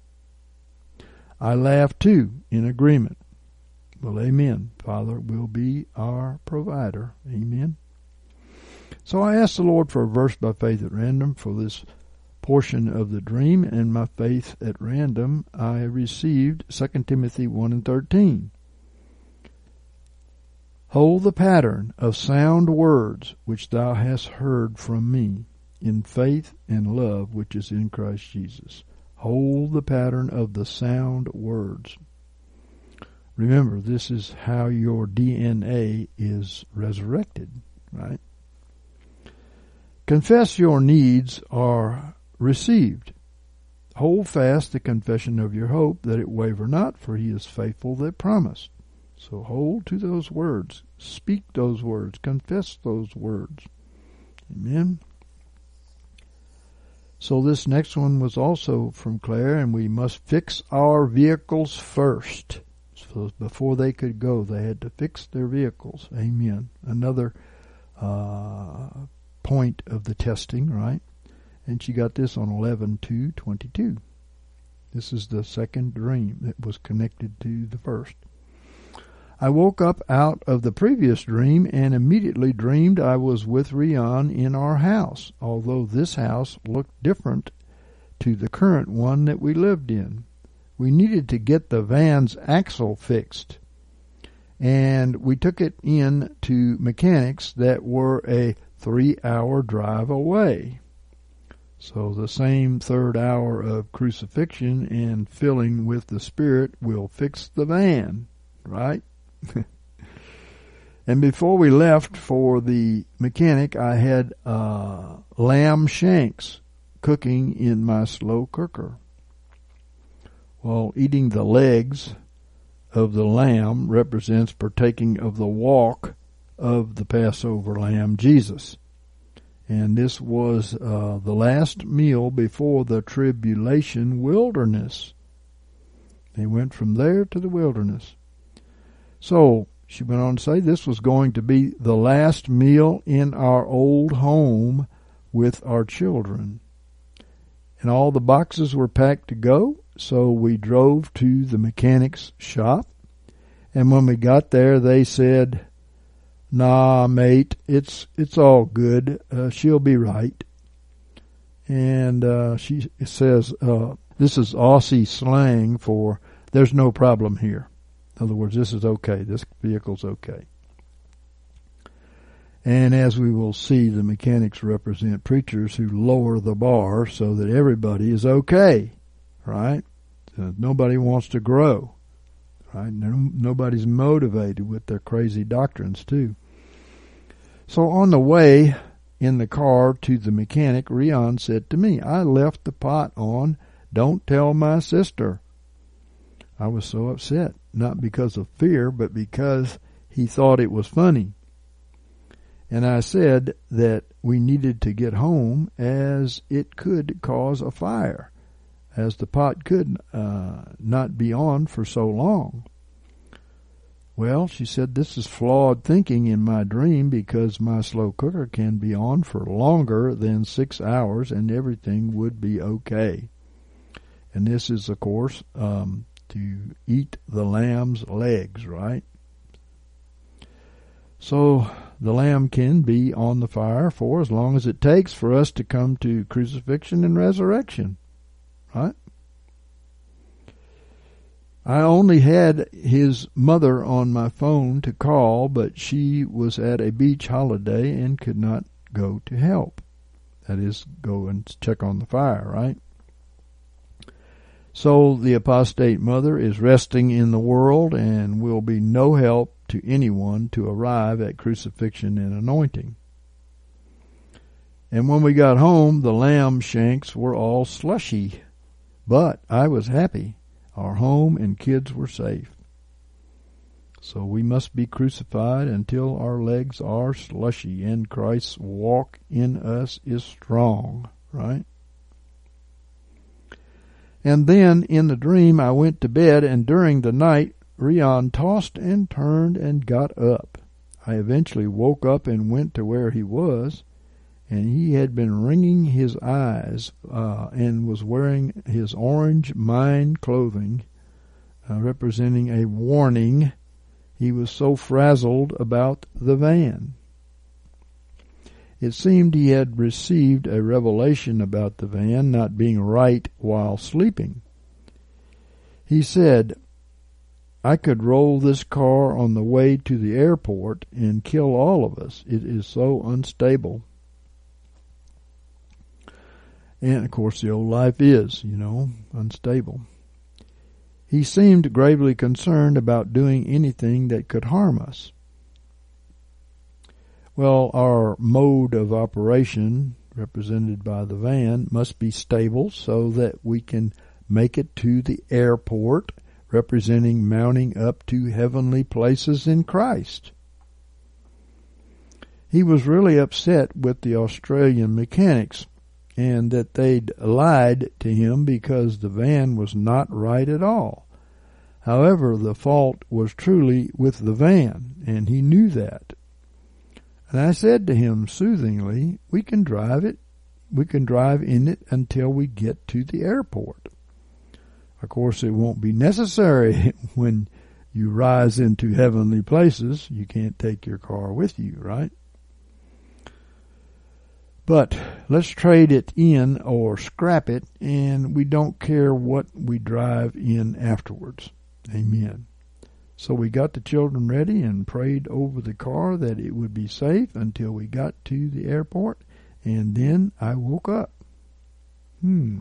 I laughed too, in agreement. Well, amen. Father will be our provider. Amen. So I asked the Lord for a verse by faith at random for this portion of the dream, and my faith at random I received Second Timothy one and thirteen. Hold the pattern of sound words which thou hast heard from me, in faith and love which is in Christ Jesus. Hold the pattern of the sound words. Remember, this is how your D N A is resurrected, right? Confess your needs are received. Hold fast the confession of your hope, that it waver not, for he is faithful that promised. So hold to those words. Speak those words. Confess those words. Amen. So this next one was also from Claire, and we must fix our vehicles first. So before they could go, they had to fix their vehicles. Amen. Another uh, point of the testing, right? And she got this on eleven two twenty-two. This is the second dream that was connected to the first. I woke up out of the previous dream and immediately dreamed I was with Rian in our house, although this house looked different to the current one that we lived in. We needed to get the van's axle fixed, and we took it in to mechanics that were a three-hour drive away. So the same third hour of crucifixion and filling with the Spirit will fix the van, right? And before we left for the mechanic, I had uh, lamb shanks cooking in my slow cooker. Well, eating the legs of the lamb represents partaking of the walk of the Passover lamb, Jesus. And this was uh, the last meal before the tribulation wilderness. They went from there to the wilderness. So, she went on to say this was going to be the last meal in our old home with our children. And all the boxes were packed to go, so we drove to the mechanic's shop. And when we got there, they said, "Nah, mate, it's it's all good. Uh, she'll be right." And uh, she says, uh, this is Aussie slang for "there's no problem here." In other words, this is okay. This vehicle's okay. And as we will see, the mechanics represent preachers who lower the bar so that everybody is okay, right? So nobody wants to grow, right? No, nobody's motivated with their crazy doctrines, too. So on the way in the car to the mechanic, Rian said to me, "I left the pot on. Don't tell my sister." I was so upset, not because of fear, but because he thought it was funny. And I said that we needed to get home as it could cause a fire, as the pot could uh, not be on for so long. Well, she said, this is flawed thinking in my dream because my slow cooker can be on for longer than six hours and everything would be okay. And this is, of course, um, to eat the lamb's legs, right? So the lamb can be on the fire for as long as it takes for us to come to crucifixion and resurrection, right? I only had his mother on my phone to call, but she was at a beach holiday and could not go to help. That is, go and check on the fire, right? So the apostate mother is resting in the world and will be no help to anyone to arrive at crucifixion and anointing. And when we got home, the lamb shanks were all slushy, but I was happy. Our home and kids were safe. So we must be crucified until our legs are slushy and Christ's walk in us is strong, right? And then in the dream I went to bed, and during the night Rian tossed and turned and got up. I eventually woke up and went to where he was, and he had been wringing his eyes uh, and was wearing his orange mine clothing, uh, representing a warning. He was so frazzled about the van. It seemed he had received a revelation about the van not being right while sleeping. He said, I could roll this car on the way to the airport and kill all of us. It is so unstable. And, of course, the old life is, you know, unstable. He seemed gravely concerned about doing anything that could harm us. Well, our mode of operation, represented by the van, must be stable so that we can make it to the airport, representing mounting up to heavenly places in Christ. he was really upset with the Australian mechanics and that they'd lied to him because the van was not right at all. However, the fault was truly with the van, and he knew that. And I said to him soothingly, we can drive it. We can drive in it until we get to the airport. Of course, it won't be necessary when you rise into heavenly places. You can't take your car with you, right? But let's trade it in or scrap it, and we don't care what we drive in afterwards. Amen. So we got the children ready and prayed over the car that it would be safe until we got to the airport, and then I woke up. Hmm.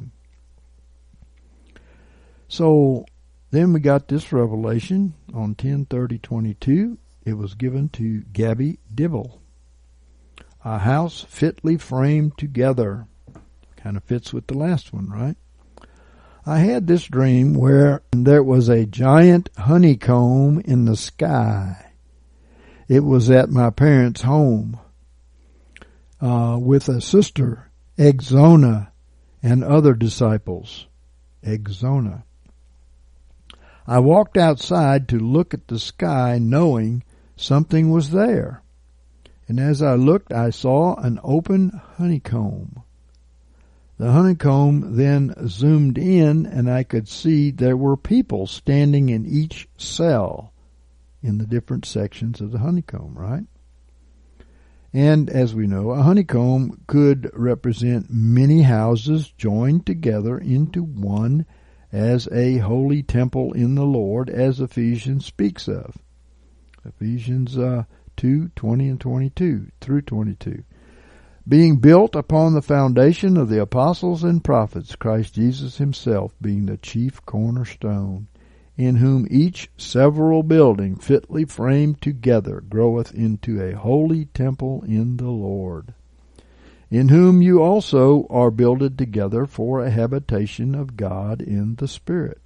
So then we got this revelation on ten thirty twenty-two. It was given to Gabby Dibble. A house fitly framed together. Kind of fits with the last one, right? I had this dream where there was a giant honeycomb in the sky. It was at my parents' home uh, with a sister, Exona, and other disciples. Exona. I walked outside to look at the sky knowing something was there. And as I looked, I saw an open honeycomb. The honeycomb then zoomed in, and I could see there were people standing in each cell in the different sections of the honeycomb, right? And as we know, a honeycomb could represent many houses joined together into one as a holy temple in the Lord, as Ephesians speaks of. Ephesians uh, two, twenty and twenty-two through twenty-two. Being built upon the foundation of the apostles and prophets, Christ Jesus himself being the chief cornerstone, in whom each several building fitly framed together groweth into a holy temple in the Lord, in whom you also are builded together for a habitation of God in the Spirit.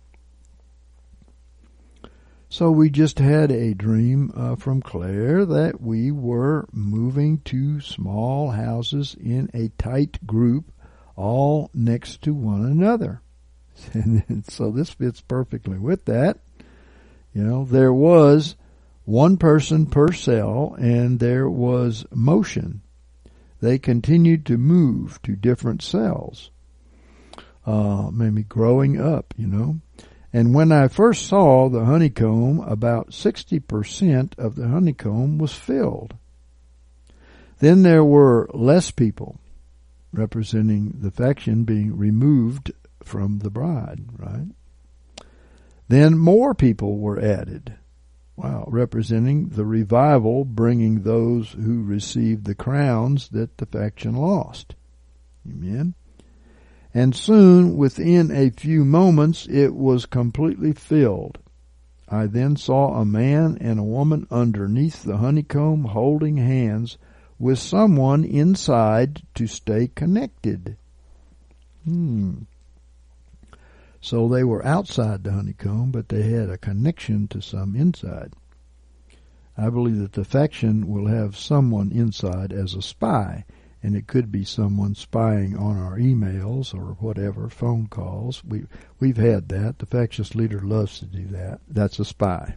So we just had a dream uh, from Claire that we were moving to small houses in a tight group, all next to one another. And so this fits perfectly with that. You know, there was one person per cell, and there was motion. They continued to move to different cells, uh, maybe growing up, you know. And when I first saw the honeycomb, about sixty percent of the honeycomb was filled. Then there were less people, representing the faction being removed from the bride, right? Then more people were added. Wow, representing the revival, bringing those who received the crowns that the faction lost. Amen. And soon, within a few moments, it was completely filled. I then saw a man and a woman underneath the honeycomb holding hands with someone inside to stay connected. Hmm. So they were outside the honeycomb, but they had a connection to some inside. I believe that the faction will have someone inside as a spy, and it could be someone spying on our emails or whatever, phone calls. We, we've had that. The factious leader loves to do that. That's a spy.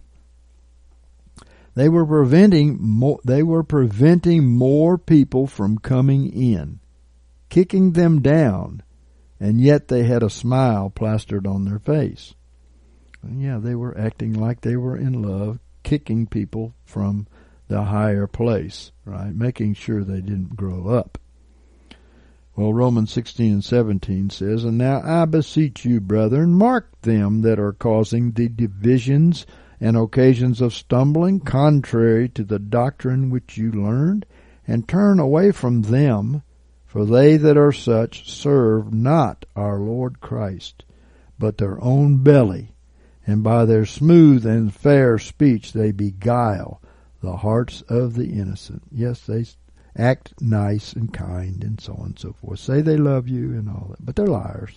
They were preventing more, they were preventing more people from coming in, kicking them down, and yet they had a smile plastered on their face. And yeah, they were acting like they were in love, kicking people from the higher place, right? Making sure they didn't grow up. Well, Romans sixteen and seventeen says, And now I beseech you, brethren, mark them that are causing the divisions and occasions of stumbling, contrary to the doctrine which you learned, and turn away from them, for they that are such serve not our Lord Christ, but their own belly, and by their smooth and fair speech they beguile the hearts of the innocent. Yes, they act nice and kind and so on and so forth. Say they love you and all that, but they're liars.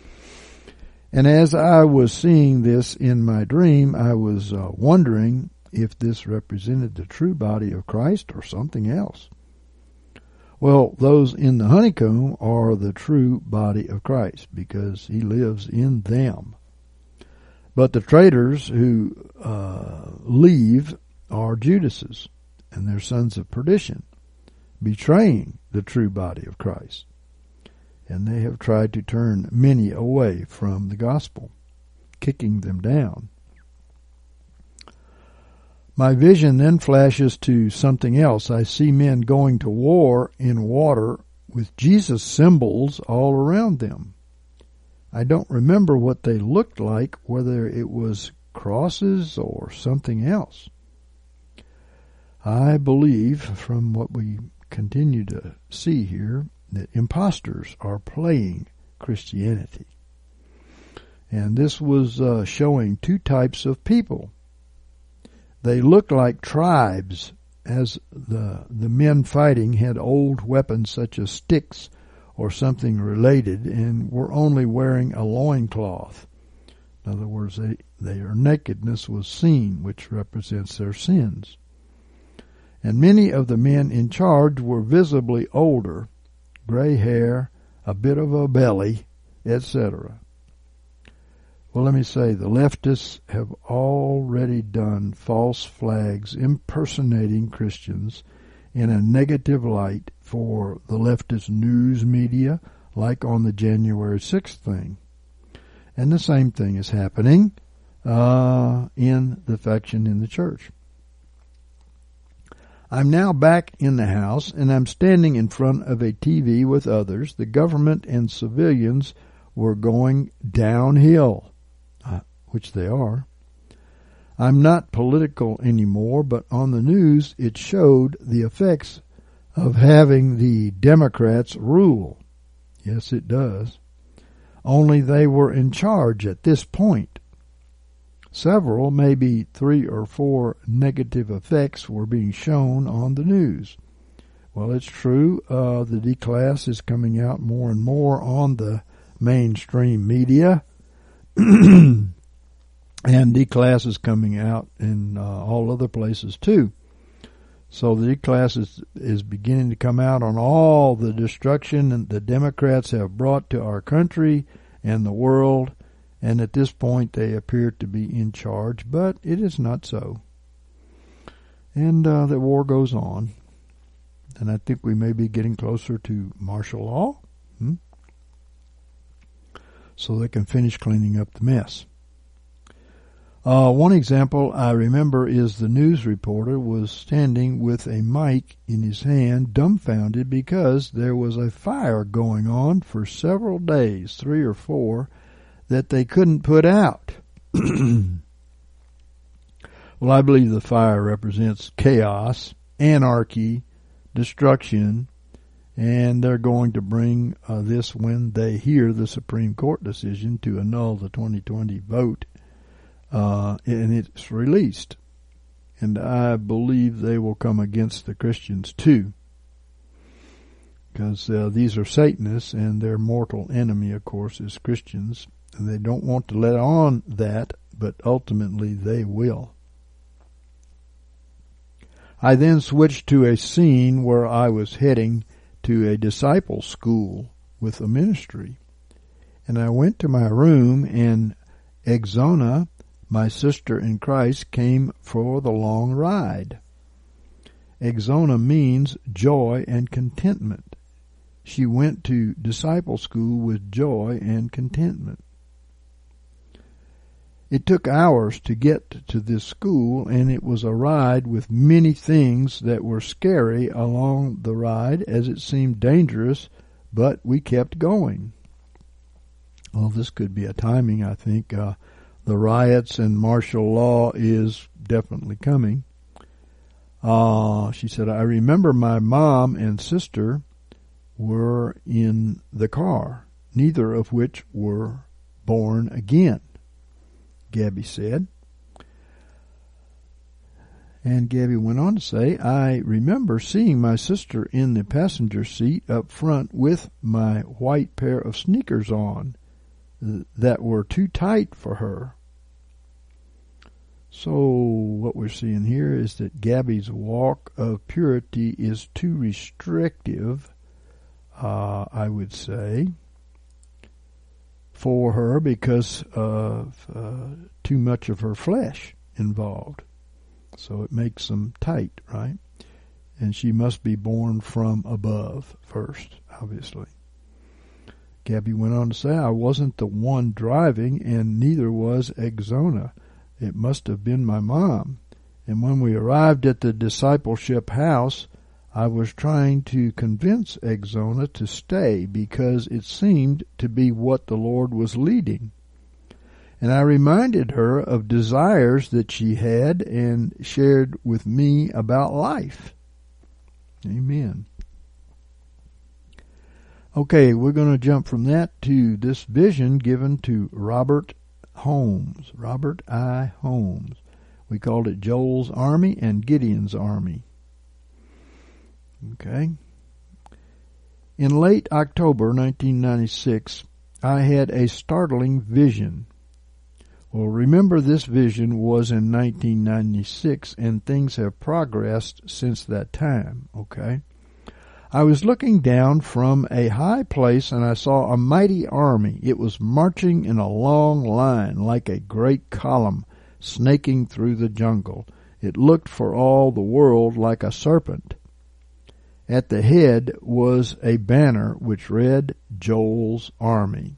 And as I was seeing this in my dream, I was uh, wondering if this represented the true body of Christ or something else. Well, those in the honeycomb are the true body of Christ because he lives in them. But the traitors who uh, leave are Judases, and they're sons of perdition, betraying the true body of Christ. And they have tried to turn many away from the gospel, kicking them down. My vision then flashes to something else. I see men going to war in water with Jesus symbols all around them. I don't remember what they looked like, whether it was crosses or something else. I believe, from what we continue to see here, that imposters are playing Christianity. And this was uh, showing two types of people. They looked like tribes, as the the men fighting had old weapons such as sticks or something related, and were only wearing a loincloth. In other words, they, their nakedness was seen, which represents their sins. And many of the men in charge were visibly older, gray hair, a bit of a belly, et cetera. Well, let me say, the leftists have already done false flags impersonating Christians in a negative light for the leftist news media, like on the January sixth thing. And the same thing is happening uh, in the faction in the church. I'm now back in the house, and I'm standing in front of a T V with others. The government and civilians were going downhill, uh, which they are. I'm not political anymore, but on the news it showed the effects of having the Democrats rule. Yes, it does. Only they were in charge at this point. Several, maybe three or four negative effects were being shown on the news. Well, it's true, uh, the D-class is coming out more and more on the mainstream media. And D-class is coming out in uh, all other places too. So the D-class is, is beginning to come out on all the destruction that the Democrats have brought to our country and the world. And at this point they appear to be in charge, but it is not so. And uh, the war goes on. And I think we may be getting closer to martial law. Hmm? So they can finish cleaning up the mess. Uh, one example I remember is the news reporter was standing with a mic in his hand, dumbfounded because there was a fire going on for several days, three or four, that they couldn't put out. Well, I believe the fire represents chaos, anarchy, destruction, and they're going to bring uh, this when they hear the Supreme Court decision to annul the twenty twenty vote. Uh, and it's released. And I believe they will come against the Christians too. Because uh, these are Satanists, and their mortal enemy, of course, is Christians. And they don't want to let on that, but ultimately they will. I then switched to a scene where I was heading to a disciple school with a ministry. And I went to my room, and Exona, my sister in Christ, came for the long ride. Exona means joy and contentment. She went to disciple school with joy and contentment. It took hours to get to this school, and it was a ride with many things that were scary along the ride, as it seemed dangerous, but we kept going. Well, this could be a timing, I think. Uh, the riots and martial law is definitely coming. Uh, she said, I remember my mom and sister were in the car, neither of which were born again, Gabby said. And Gabby went on to say, I remember seeing my sister in the passenger seat up front with my white pair of sneakers on that were too tight for her. So what we're seeing here is that Gabby's walk of purity is too restrictive, uh, I would say, for her because of uh, too much of her flesh involved. So it makes them tight, right? And she must be born from above first, obviously. Gabby went on to say, I wasn't the one driving, and neither was Exona. It must have been my mom. And when we arrived at the discipleship house, I was trying to convince Exona to stay because it seemed to be what the Lord was leading. And I reminded her of desires that she had and shared with me about life. Amen. Okay, we're going to jump from that to this vision given to Robert Holmes, Robert I. Holmes. We called it Joel's Army and Gideon's Army. Okay. In late October nineteen ninety-six, I had a startling vision. Well, remember this vision was in nineteen ninety-six, and things have progressed since that time, okay? I was looking down from a high place, and I saw a mighty army. It was marching in a long line like a great column snaking through the jungle. It looked for all the world like a serpent. At the head was a banner which read, Joel's Army.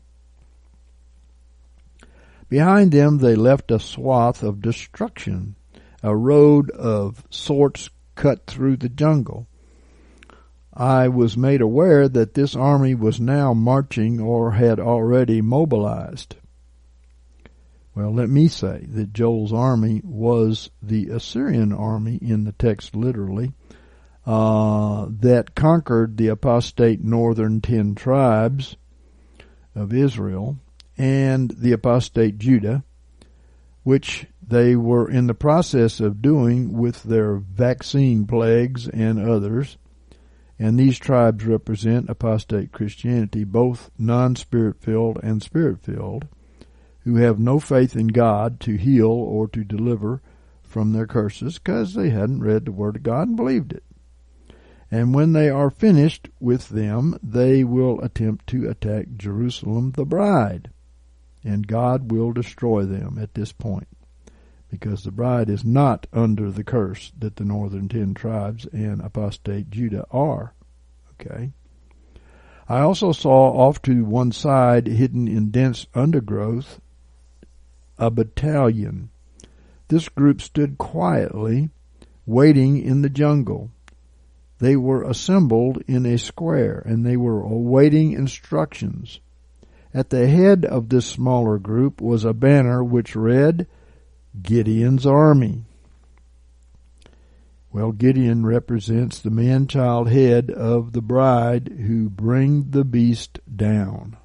Behind them they left a swath of destruction, a road of sorts cut through the jungle. I was made aware that this army was now marching or had already mobilized. Well, let me say that Joel's army was the Assyrian army in the text literally, uh, that conquered the apostate northern ten tribes of Israel and the apostate Judah, which they were in the process of doing with their vaccine plagues and others. And these tribes represent apostate Christianity, both non-spirit-filled and spirit-filled, who have no faith in God to heal or to deliver from their curses because they hadn't read the Word of God and believed it. And when they are finished with them, they will attempt to attack Jerusalem, the bride, and God will destroy them at this point, because the bride is not under the curse that the northern ten tribes and apostate Judah are. Okay. I also saw off to one side, hidden in dense undergrowth, a battalion. This group stood quietly, waiting in the jungle. They were assembled in a square, and they were awaiting instructions. At the head of this smaller group was a banner which read, Gideon's Army. Well, Gideon represents the man-child head of the bride who bring the beast down.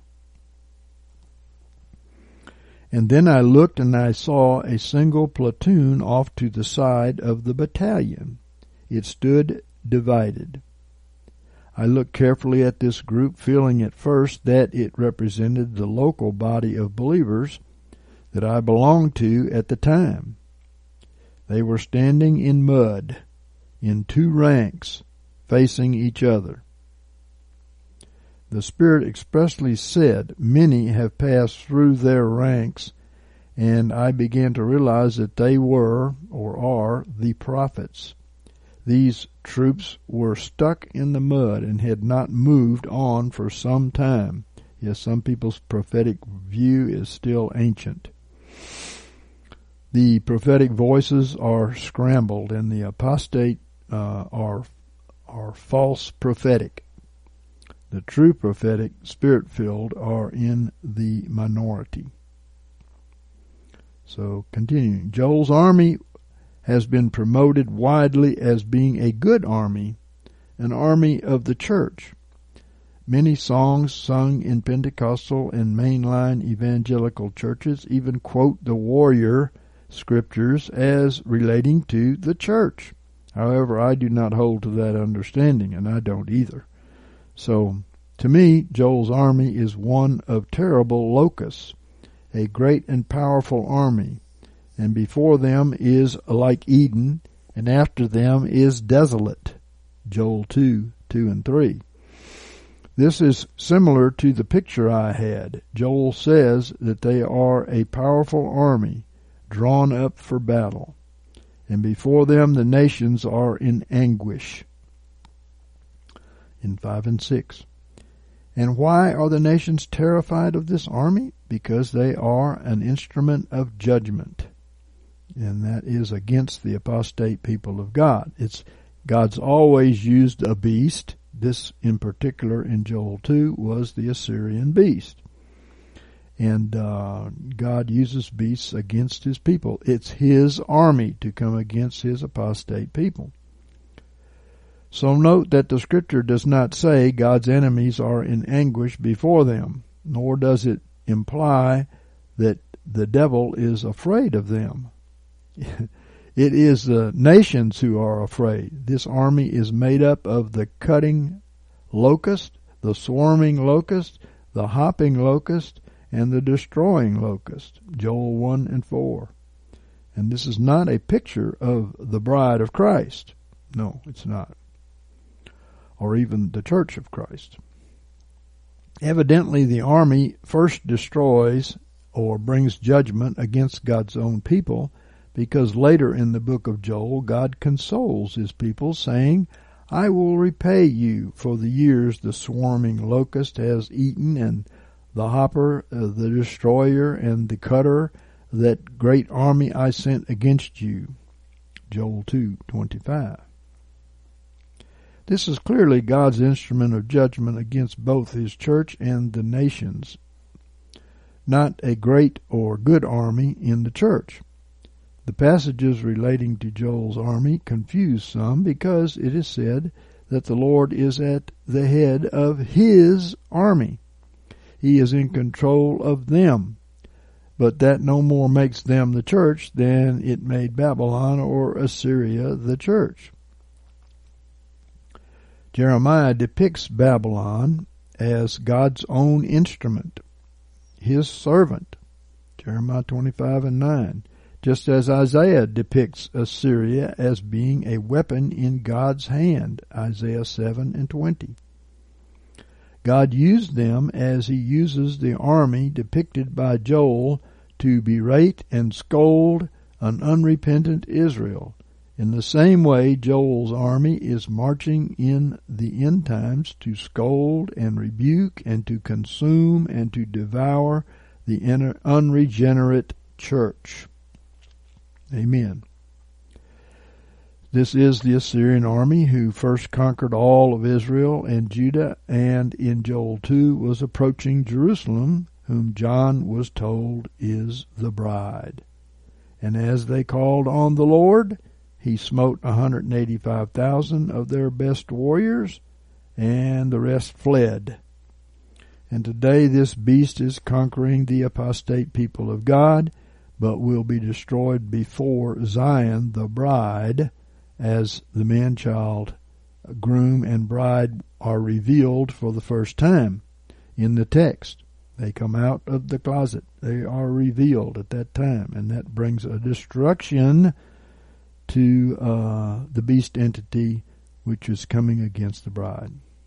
And then I looked and I saw a single platoon off to the side of the battalion. It stood divided. I looked carefully at this group, feeling at first that it represented the local body of believers that I belonged to at the time. They were standing in mud, in two ranks, facing each other. The Spirit expressly said, many have passed through their ranks, and I began to realize that they were, or are, the prophets. These troops were stuck in the mud and had not moved on for some time. Yes, some people's prophetic view is still ancient. The prophetic voices are scrambled, and the apostate uh, are are false prophetic. The true prophetic, spirit-filled, are in the minority. So, continuing. Joel's army has been promoted widely as being a good army, an army of the church. Many songs sung in Pentecostal and mainline evangelical churches even quote the warrior scriptures as relating to the church. However, I do not hold to that understanding, and I don't either. So, to me, Joel's army is one of terrible locusts, a great and powerful army. and before them is like Eden, and after them is desolate. Joel two, two and three. This is similar to the picture I had. Joel says that they are a powerful army drawn up for battle, and before them the nations are in anguish. In five and six. And why are the nations terrified of this army? Because they are an instrument of judgment, and that is against the apostate people of God. It's God's always used a beast. This in particular in Joel two was the Assyrian beast. And uh, God uses beasts against his people. It's his army to come against his apostate people. So note that the scripture does not say God's enemies are in anguish before them, nor does it imply that the devil is afraid of them. It is the nations who are afraid. This army is made up of the cutting locust, the swarming locust, the hopping locust, and the destroying locust. Joel one and four. And this is not a picture of the bride of Christ. No, it's not. Or even the church of Christ. Evidently, the army first destroys or brings judgment against God's own people, because later in the book of Joel, God consoles his people, saying, I will repay you for the years the swarming locust has eaten, and the hopper, uh, the destroyer, and the cutter, that great army I sent against you. Joel two twenty-five. This is clearly God's instrument of judgment against both his church and the nations, not a great or good army in the church. The passages relating to Joel's army confuse some, because it is said that the Lord is at the head of his army. He is in control of them, but that no more makes them the church than it made Babylon or Assyria the church. Jeremiah depicts Babylon as God's own instrument, his servant. Jeremiah twenty-five and nine. Just as Isaiah depicts Assyria as being a weapon in God's hand, Isaiah seven and twenty. God used them as he uses the army depicted by Joel to berate and scold an unrepentant Israel. In the same way, Joel's army is marching in the end times to scold and rebuke and to consume and to devour the unregenerate church. Amen. This is the Assyrian army who first conquered all of Israel and Judah, and in Joel two was approaching Jerusalem, whom John was told is the bride. And as they called on the Lord, he smote one hundred eighty-five thousand of their best warriors, and the rest fled. And today this beast is conquering the apostate people of God, but will be destroyed before Zion, the bride, as the man-child, groom, and bride are revealed for the first time in the text. They come out of the closet. They are revealed at that time, and that brings a destruction to uh, the beast entity which is coming against the bride.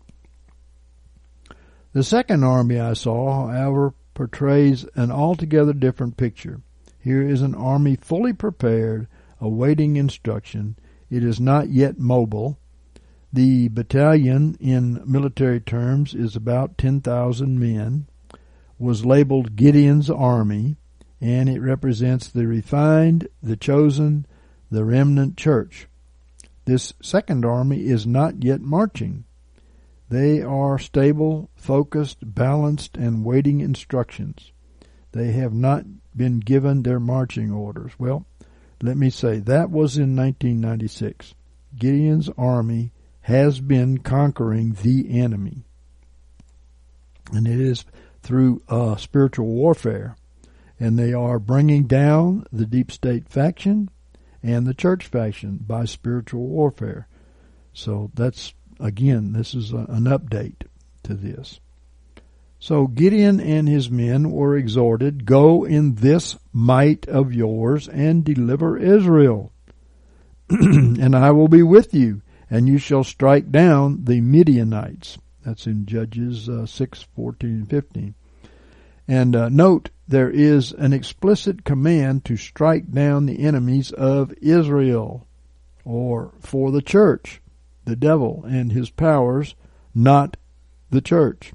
The second army I saw, however, portrays an altogether different picture. Here is an army fully prepared, awaiting instruction. It is not yet mobile. The battalion, in military terms, is about ten thousand men, was labeled Gideon's army, and it represents the refined, the chosen, the remnant church. This second army is not yet marching. They are stable, focused, balanced, and waiting instructions. They have not been given their marching orders. Well, let me say, that was in nineteen ninety-six. Gideon's army has been conquering the enemy. And it is through uh, spiritual warfare. And they are bringing down the deep state faction and the church faction by spiritual warfare. So that's, again, this is a, an update to this. So Gideon and his men were exhorted, "Go in this might of yours and deliver Israel, and I will be with you, and you shall strike down the Midianites." That's in Judges uh, six, fourteen, and fifteen. And uh, note, there is an explicit command to strike down the enemies of Israel, or for the church, the devil and his powers, not the church.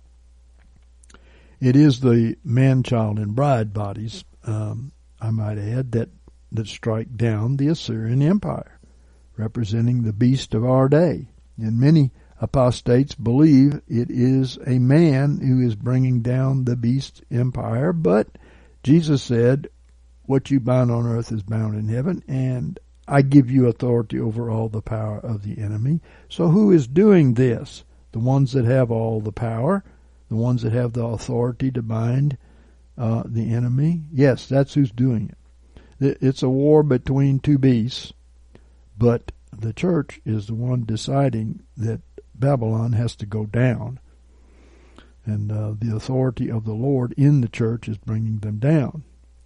It is the man, child, and bride bodies, um, I might add, that, that strike down the Assyrian Empire, representing the beast of our day. And many apostates believe it is a man who is bringing down the beast empire, but Jesus said, "What you bind on earth is bound in heaven, and I give you authority over all the power of the enemy." So who is doing this? The ones that have all the power, the ones that have the authority to bind uh, the enemy? Yes, that's who's doing it. It's a war between two beasts, but the church is the one deciding that Babylon has to go down, and uh, the authority of the Lord in the church is bringing them down.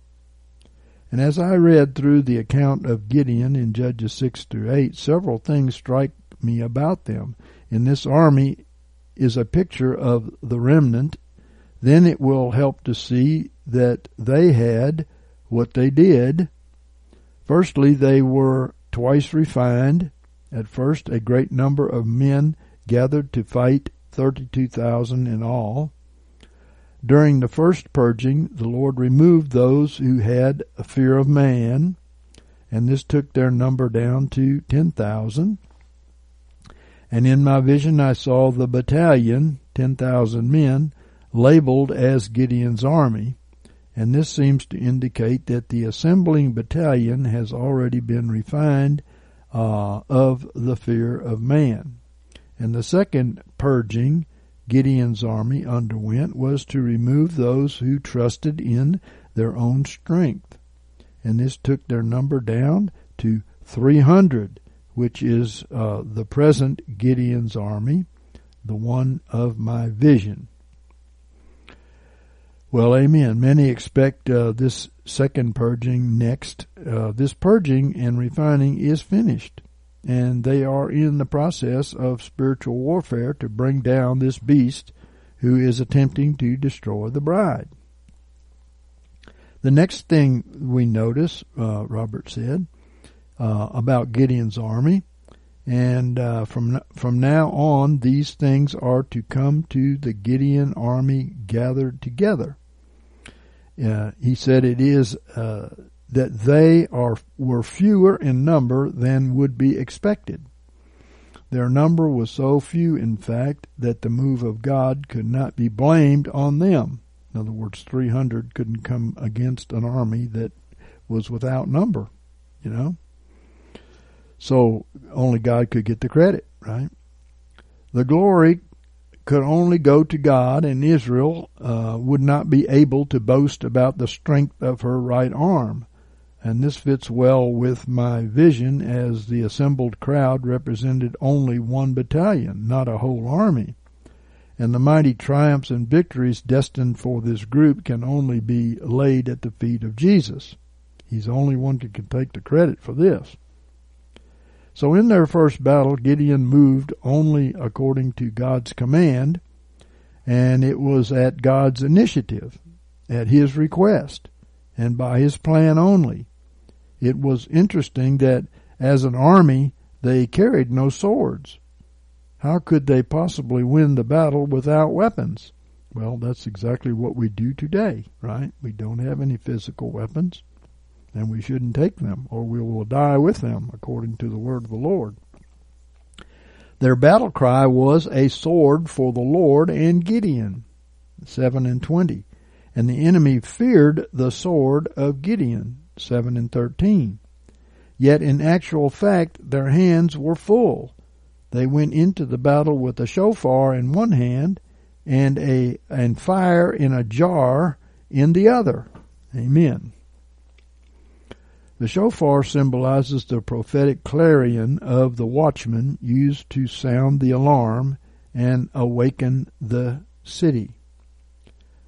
And as I read through the account of Gideon in Judges six through eight, several things strike me about them. In this army is a picture of the remnant. Then it will help to see that they had what they did. Firstly, they were twice refined. At first, a great number of men gathered to fight, thirty-two thousand in all. During the first purging, the Lord removed those who had a fear of man, and this took their number down to ten thousand. And in my vision I saw the battalion, ten thousand men, labeled as Gideon's army, and this seems to indicate that the assembling battalion has already been refined uh, of the fear of man. And the second purging Gideon's army underwent was to remove those who trusted in their own strength. And this took their number down to three hundred, which is uh, the present Gideon's army, the one of my vision. Well, amen. Many expect uh, this second purging next. Uh, this purging and refining is finished, and they are in the process of spiritual warfare to bring down this beast who is attempting to destroy the bride. The next thing we notice, uh, Robert said, uh, about Gideon's army, and uh, from from now on, these things are to come to the Gideon army gathered together. Uh, he said it is uh, that they are were fewer in number than would be expected. Their number was so few, in fact, that the move of God could not be blamed on them. In other words, three hundred couldn't come against an army that was without number, you know. So only God could get the credit, right? The glory could only go to God, and Israel uh, would not be able to boast about the strength of her right arm. And this fits well with my vision, as the assembled crowd represented only one battalion, not a whole army. And the mighty triumphs and victories destined for this group can only be laid at the feet of Jesus. He's the only one who can take the credit for this. So in their first battle, Gideon moved only according to God's command, and it was at God's initiative, at his request, and by his plan only. It was interesting that as an army, they carried no swords. How could they possibly win the battle without weapons? Well, that's exactly what we do today, right? We don't have any physical weapons, and we shouldn't take them, or we will die with them, according to the word of the Lord. Their battle cry was a sword for the Lord and Gideon, seven and twenty. And the enemy feared the sword of Gideon, seven and thirteen. Yet in actual fact, their hands were full. They went into the battle with a shofar in one hand and a and fire in a jar in the other. Amen. The shofar symbolizes the prophetic clarion of the watchman used to sound the alarm and awaken the city.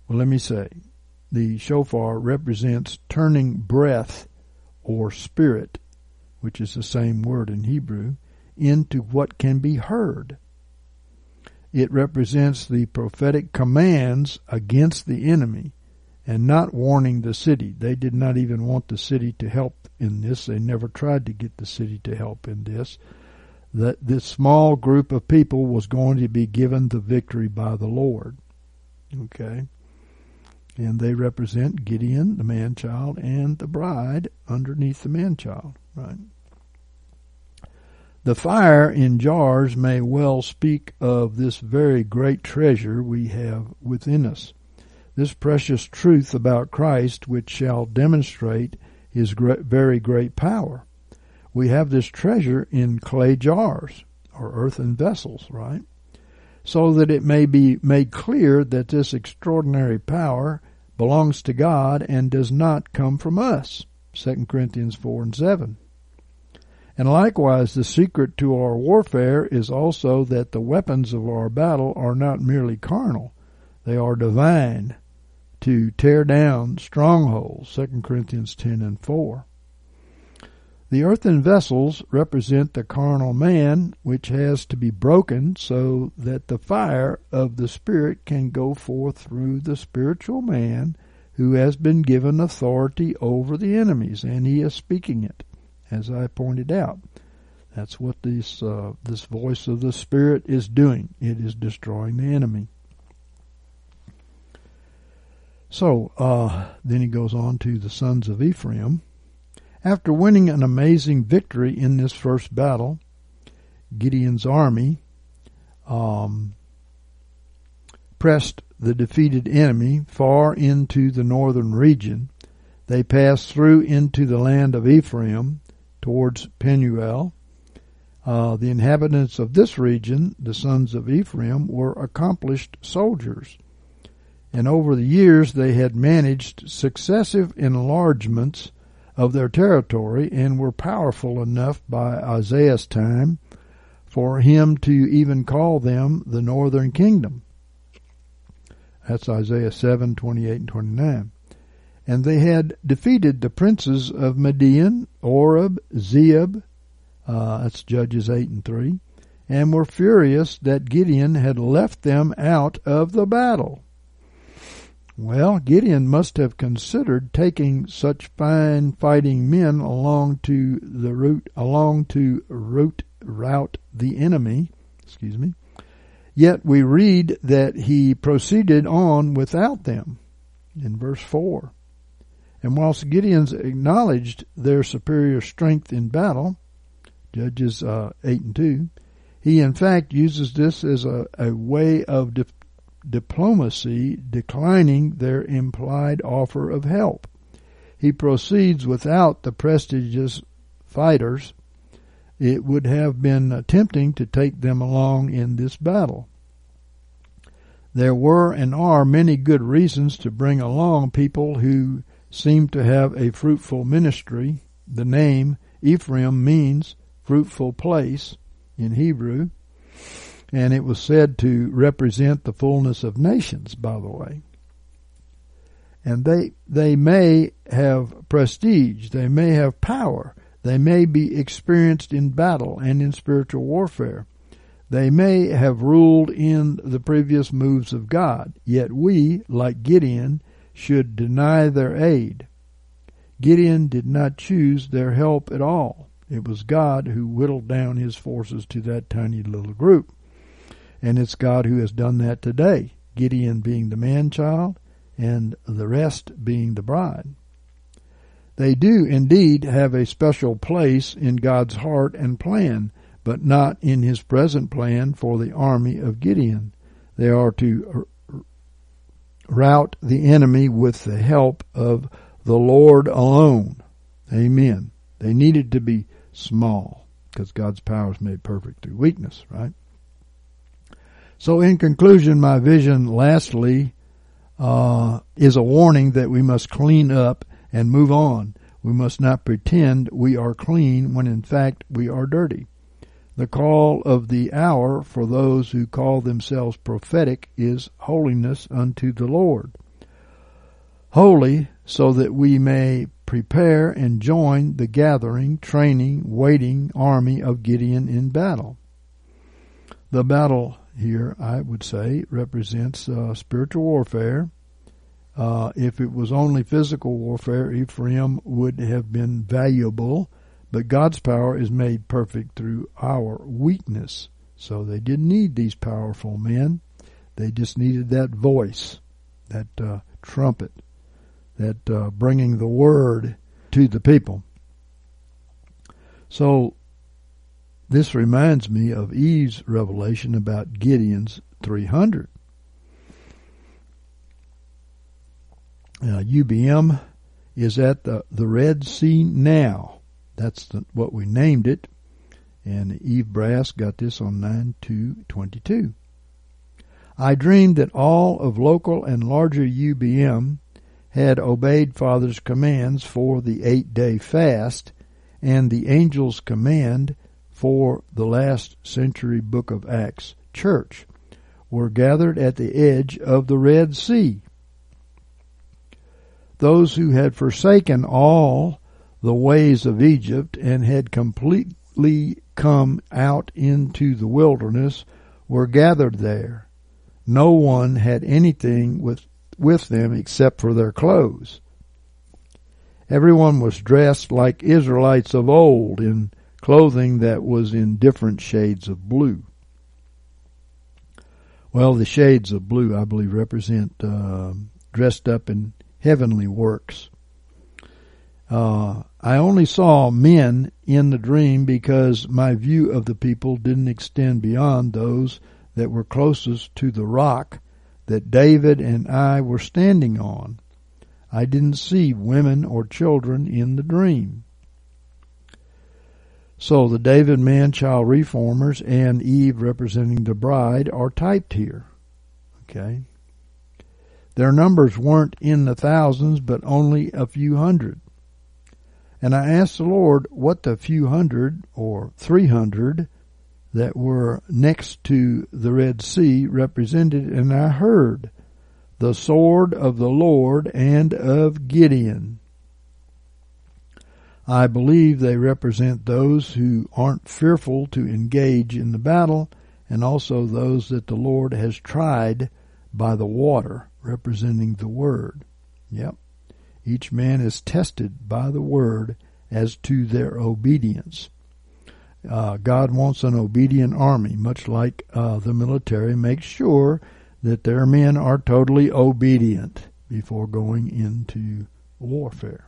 Well, let me say, the shofar represents turning breath or spirit, which is the same word in Hebrew, into what can be heard. It represents the prophetic commands against the enemy and not warning the city. They did not even want the city to help in this. They never tried to get the city to help in this. That this small group of people was going to be given the victory by the Lord. Okay? And they represent Gideon, the man-child, and the bride underneath the man-child. Right? The fire in jars may well speak of this very great treasure we have within us, this precious truth about Christ which shall demonstrate his great, very great power. We have this treasure in clay jars, or earthen vessels, right? So that it may be made clear that this extraordinary power belongs to God and does not come from us. Second Corinthians four and seven. And likewise, the secret to our warfare is also that the weapons of our battle are not merely carnal. They are divine, to tear down strongholds. Second Corinthians ten and four. The earthen vessels represent the carnal man, which has to be broken so that the fire of the Spirit can go forth through the spiritual man who has been given authority over the enemies, and he is speaking it, as I pointed out. That's what this uh, this voice of the Spirit is doing. It is destroying the enemy. So, uh, then he goes on to the sons of Ephraim. After winning an amazing victory in this first battle, Gideon's army um, pressed the defeated enemy far into the northern region. They passed through into the land of Ephraim towards Penuel. Uh, the inhabitants of this region, the sons of Ephraim, were accomplished soldiers. And over the years they had managed successive enlargements of their territory and were powerful enough by Isaiah's time for him to even call them the northern kingdom. That's Isaiah seven, twenty-eight and twenty-nine. And they had defeated the princes of Midian, Oreb, Zeeb, uh, that's Judges eight and three, and were furious that Gideon had left them out of the battle. Well, Gideon must have considered taking such fine fighting men along to the route, along to route, rout the enemy, excuse me. Yet we read that he proceeded on without them in verse four. And whilst Gideon's acknowledged their superior strength in battle, Judges uh, eight and two, he in fact uses this as a, a way of de- diplomacy, declining their implied offer of help. He proceeds without the prestigious fighters. It would have been tempting to take them along in this battle. There were and are many good reasons to bring along people who seem to have a fruitful ministry. The name Ephraim means fruitful place in Hebrew, and it was said to represent the fullness of nations, by the way. And they they may have prestige, they may have power, they may be experienced in battle and in spiritual warfare. They may have ruled in the previous moves of God, yet we, like Gideon, should deny their aid. Gideon did not choose their help at all. It was God who whittled down his forces to that tiny little group. And it's God who has done that today, Gideon being the man-child and the rest being the bride. They do indeed have a special place in God's heart and plan, but not in his present plan for the army of Gideon. They are to rout the enemy with the help of the Lord alone. Amen. They needed to be small because God's power is made perfect through weakness, right? So in conclusion, my vision, lastly, uh, is a warning that we must clean up and move on. We must not pretend we are clean when in fact we are dirty. The call of the hour for those who call themselves prophetic is holiness unto the Lord. holy, so that we may prepare and join the gathering, training, waiting army of Gideon in battle. The battle here, I would say, represents uh, spiritual warfare. Uh, if it was only physical warfare, Ephraim would have been valuable, but God's power is made perfect through our weakness. So they didn't need these powerful men. They just needed that voice, that uh, trumpet, that uh, bringing the word to the people. So this reminds me of Eve's revelation about Gideon's three hundred. Uh, U B M is at the, the Red Sea now. That's the, what we named it. And Eve Brass got this on nine two twenty-two. I dreamed that all of local and larger U B M had obeyed Father's commands for the eight-day fast and the angel's command for the last century Book of Acts church were gathered at the edge of the Red Sea. Those who had forsaken all the ways of Egypt and had completely come out into the wilderness were gathered there. No one had anything with, with them except for their clothes. Everyone was dressed like Israelites of old in clothing that was in different shades of blue. Well, the shades of blue, I believe, represent uh, dressed up in heavenly works. Uh, I only saw men in the dream because my view of the people didn't extend beyond those that were closest to the rock that David and I were standing on. I didn't see women or children in the dream. So the David man-child reformers and Eve representing the bride are typed here. Okay. Their numbers weren't in the thousands, but only a few hundred. And I asked the Lord what the few hundred or three hundred that were next to the Red Sea represented, and I heard the sword of the Lord and of Gideon. I believe they represent those who aren't fearful to engage in the battle, and also those that the Lord has tried by the water, representing the word. Yep. Each man is tested by the word as to their obedience. Uh, God wants an obedient army, much like uh, the military makes sure that their men are totally obedient before going into warfare.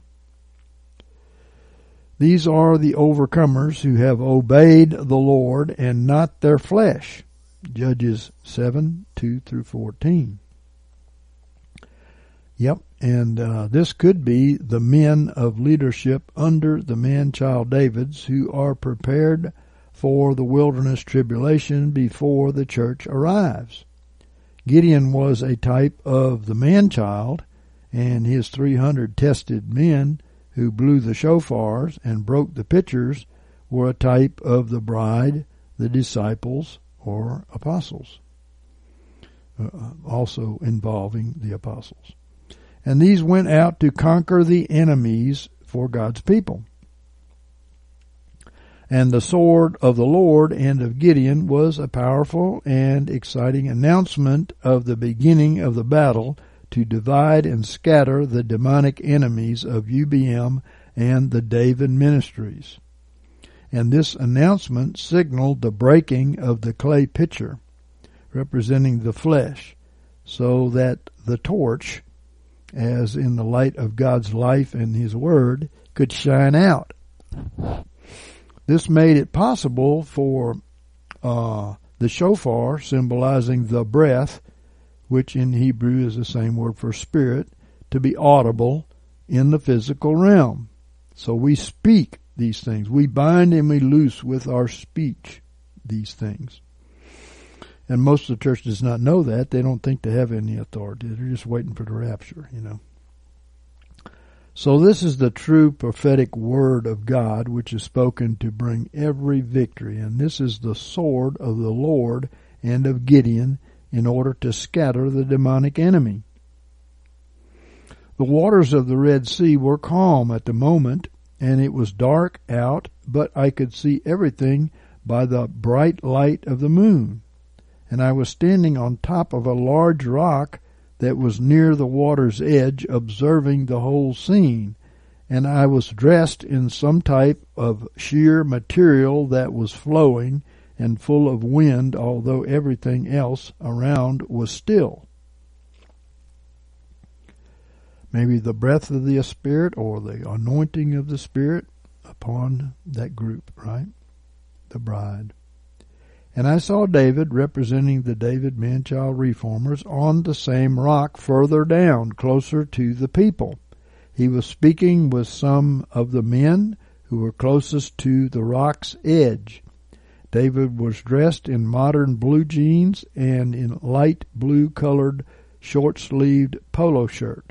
These are the overcomers who have obeyed the Lord and not their flesh. Judges seven, two through fourteen. Yep, and uh, this could be the men of leadership under the man-child Davids who are prepared for the wilderness tribulation before the church arrives. Gideon was a type of the man-child, and his three hundred tested men who blew the shofars and broke the pitchers were a type of the bride, the disciples, or apostles, uh, also involving the apostles. And these went out to conquer the enemies for God's people. And the sword of the Lord and of Gideon was a powerful and exciting announcement of the beginning of the battle to divide and scatter the demonic enemies of U B M and the David Ministries. And this announcement signaled the breaking of the clay pitcher, representing the flesh, so that the torch, as in the light of God's life and His Word, could shine out. This made it possible for uh, the shofar, symbolizing the breath, which in Hebrew is the same word for spirit, to be audible in the physical realm. So we speak these things. We bind and we loose with our speech these things. And most of the church does not know that. They don't think they have any authority. They're just waiting for the rapture, you know. So this is the true prophetic word of God, which is spoken to bring every victory. And this is the sword of the Lord and of Gideon in order to scatter the demonic enemy. The waters of the Red Sea were calm at the moment, and it was dark out, but I could see everything by the bright light of the moon. And I was standing on top of a large rock that was near the water's edge, observing the whole scene, and I was dressed in some type of sheer material that was flowing and full of wind, although everything else around was still. Maybe the breath of the Spirit or the anointing of the Spirit upon that group, right? The bride. And I saw David, representing the David Man-Child Reformers, on the same rock further down, closer to the people. He was speaking with some of the men who were closest to the rock's edge. David was dressed in modern blue jeans and in light blue-colored, short-sleeved polo shirt.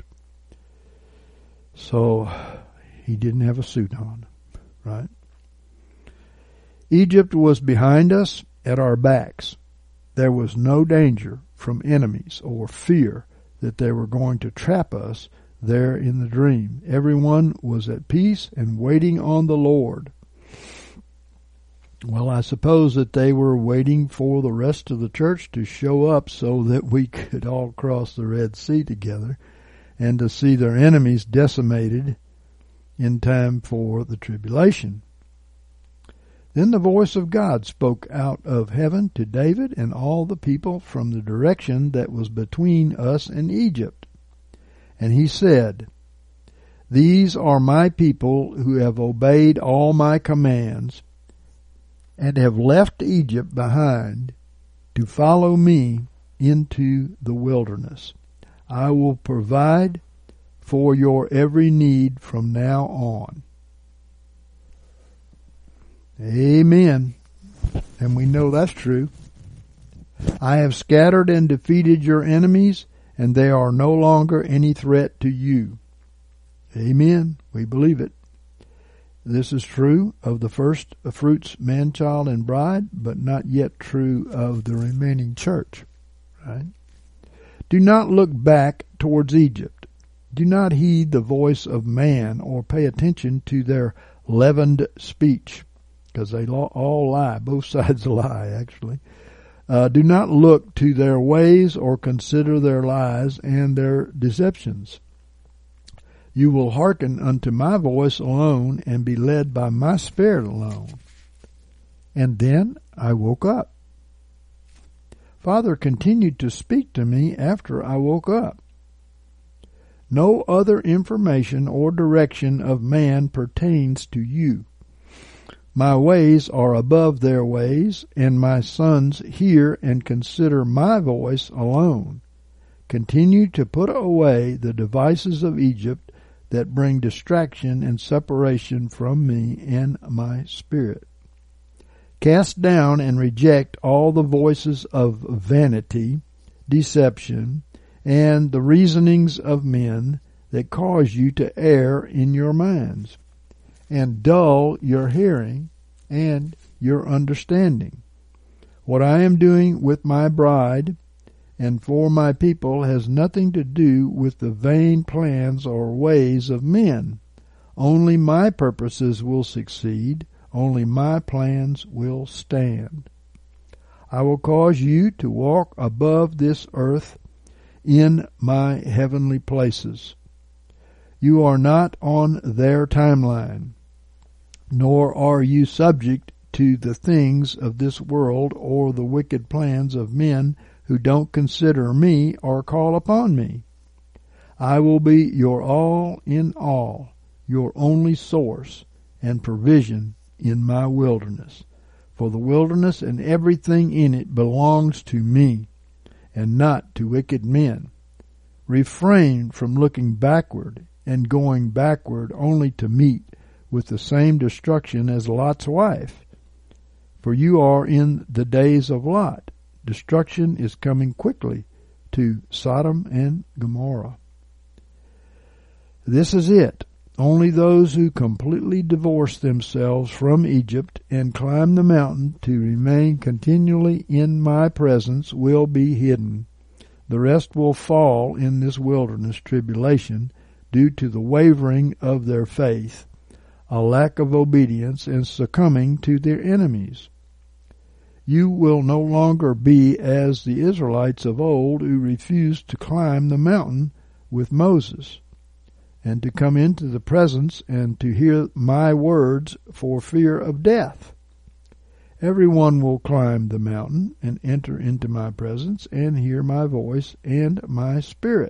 So he didn't have a suit on, right? Egypt was behind us, at our backs. There was no danger from enemies or fear that they were going to trap us there in the dream. Everyone was at peace and waiting on the Lord. Well, I suppose that they were waiting for the rest of the church to show up so that we could all cross the Red Sea together and to see their enemies decimated in time for the tribulation. Then the voice of God spoke out of heaven to David and all the people from the direction that was between us and Egypt. And he said, "These are my people who have obeyed all my commands and have left Egypt behind to follow me into the wilderness. I will provide for your every need from now on." Amen. And we know that's true. "I have scattered and defeated your enemies, and they are no longer any threat to you." Amen. We believe it. This is true of the first fruits, man, child, and bride, but not yet true of the remaining church. Right? Do not look back towards Egypt. Do not heed the voice of man or pay attention to their leavened speech, because they all lie. Both sides lie, actually. Uh, do not look to their ways or consider their lies and their deceptions. You will hearken unto my voice alone and be led by my Spirit alone. And then I woke up. Father continued to speak to me after I woke up. No other information or direction of man pertains to you. My ways are above their ways, and my sons hear and consider my voice alone. Continue to put away the devices of Egypt that bring distraction and separation from me and my spirit. Cast down and reject all the voices of vanity, deception, and the reasonings of men that cause you to err in your minds, and dull your hearing and your understanding. What I am doing with my bride and for my people has nothing to do with the vain plans or ways of men. Only my purposes will succeed. Only my plans will stand. I will cause you to walk above this earth in my heavenly places. You are not on their timeline, nor are you subject to the things of this world or the wicked plans of men who don't consider me or call upon me. I will be your all in all, your only source and provision in my wilderness. For the wilderness and everything in it belongs to me, and not to wicked men. Refrain from looking backward and going backward only to meet with the same destruction as Lot's wife. For you are in the days of Lot. Destruction is coming quickly to Sodom and Gomorrah. This is it. Only those who completely divorce themselves from Egypt and climb the mountain to remain continually in my presence will be hidden. The rest will fall in this wilderness tribulation due to the wavering of their faith, a lack of obedience, and succumbing to their enemies. You will no longer be as the Israelites of old who refused to climb the mountain with Moses and to come into the presence and to hear my words for fear of death. Everyone will climb the mountain and enter into my presence and hear my voice and my spirit.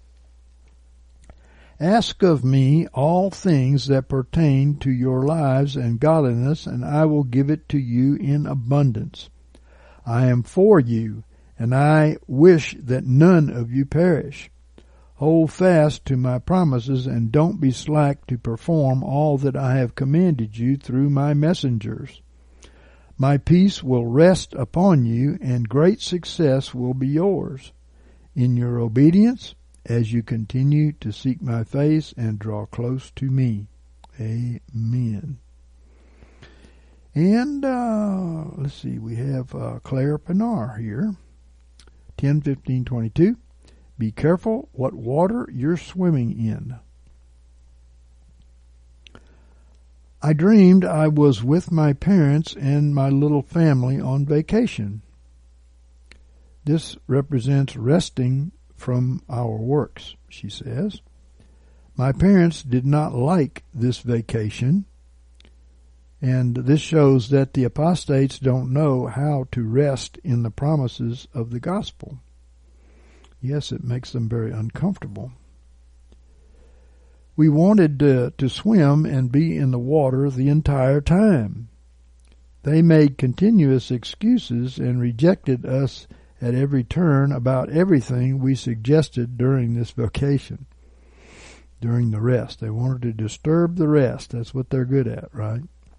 Ask of me all things that pertain to your lives and godliness, and I will give it to you in abundance. I am for you, and I wish that none of you perish. Hold fast to my promises, and don't be slack to perform all that I have commanded you through my messengers. My peace will rest upon you, and great success will be yours in your obedience as you continue to seek my face and draw close to me. Amen. And uh, let's see, we have uh, Claire Pinar here. ten fifteen twenty-two. Be careful what water you're swimming in. I dreamed I was with my parents and my little family on vacation. This represents resting from our works, she says. My parents did not like this vacation, and this shows that the apostates don't know how to rest in the promises of the gospel. Yes, it makes them very uncomfortable. We wanted to, to swim and be in the water the entire time. They made continuous excuses and rejected us at every turn about everything we suggested during this vacation, during the rest. They wanted to disturb the rest. That's what they're good at, right?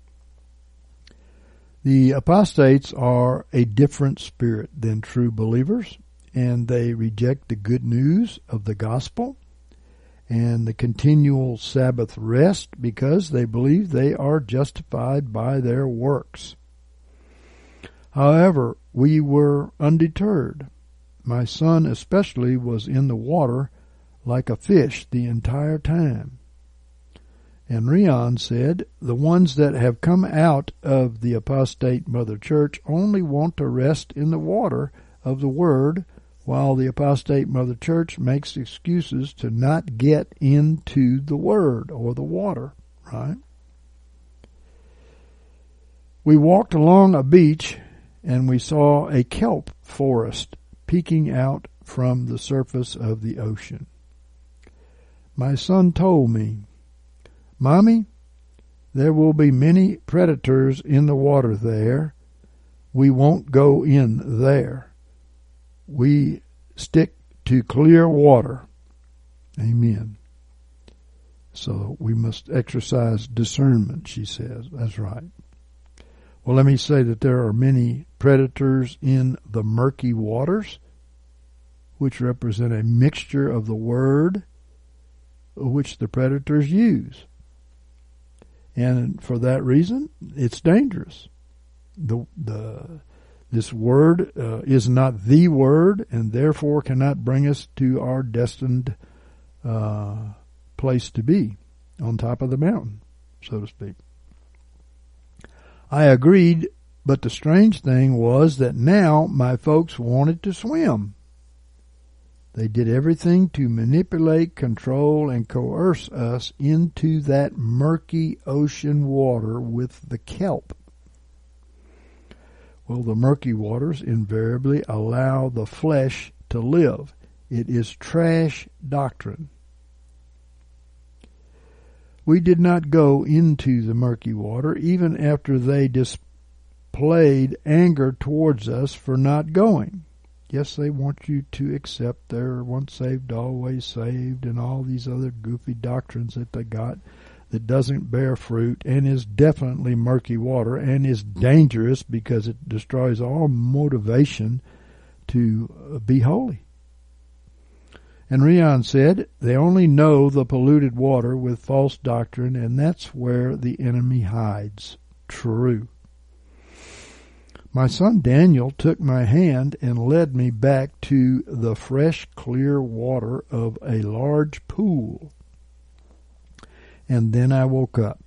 The apostates are a different spirit than true believers, and they reject the good news of the gospel and the continual Sabbath rest because they believe they are justified by their works. However, we were undeterred. My son especially was in the water like a fish the entire time. And Rion said, the ones that have come out of the apostate mother church only want to rest in the water of the word, while the apostate mother church makes excuses to not get into the word or the water, right? We walked along a beach and we saw a kelp forest peeking out from the surface of the ocean. My son told me, Mommy, there will be many predators in the water there. We won't go in there. We stick to clear water. Amen. So we must exercise discernment, she says. That's right. Well, let me say that there are many predators in the murky waters, which represent a mixture of the word which the predators use. And for that reason, it's dangerous. The the This word uh, is not the word, and therefore cannot bring us to our destined uh, place to be, on top of the mountain, so to speak. I agreed, but the strange thing was that now my folks wanted to swim. They did everything to manipulate, control, and coerce us into that murky ocean water with the kelp. Well, the murky waters invariably allow the flesh to live. It is trash doctrine. We did not go into the murky water even after they displayed anger towards us for not going. Yes, they want you to accept their once saved, always saved, and all these other goofy doctrines that they got that doesn't bear fruit and is definitely murky water and is dangerous because it destroys all motivation to be holy. And Rion said, they only know the polluted water with false doctrine, and that's where the enemy hides. True. My son Daniel took my hand and led me back to the fresh, clear water of a large pool. And then I woke up.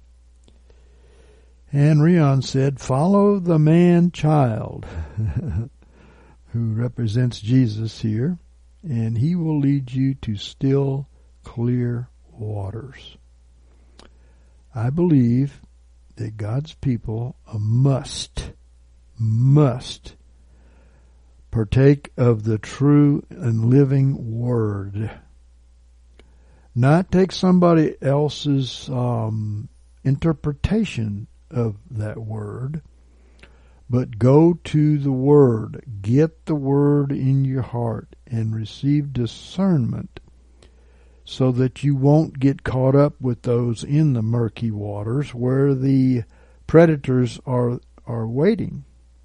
And Rion said, follow the man-child, who represents Jesus here, and he will lead you to still, clear waters. I believe that God's people must, must partake of the true and living Word. Not take somebody else's um, interpretation of that Word, but go to the Word. Get the Word in your heart and receive discernment so that you won't get caught up with those in the murky waters where the predators are, are waiting.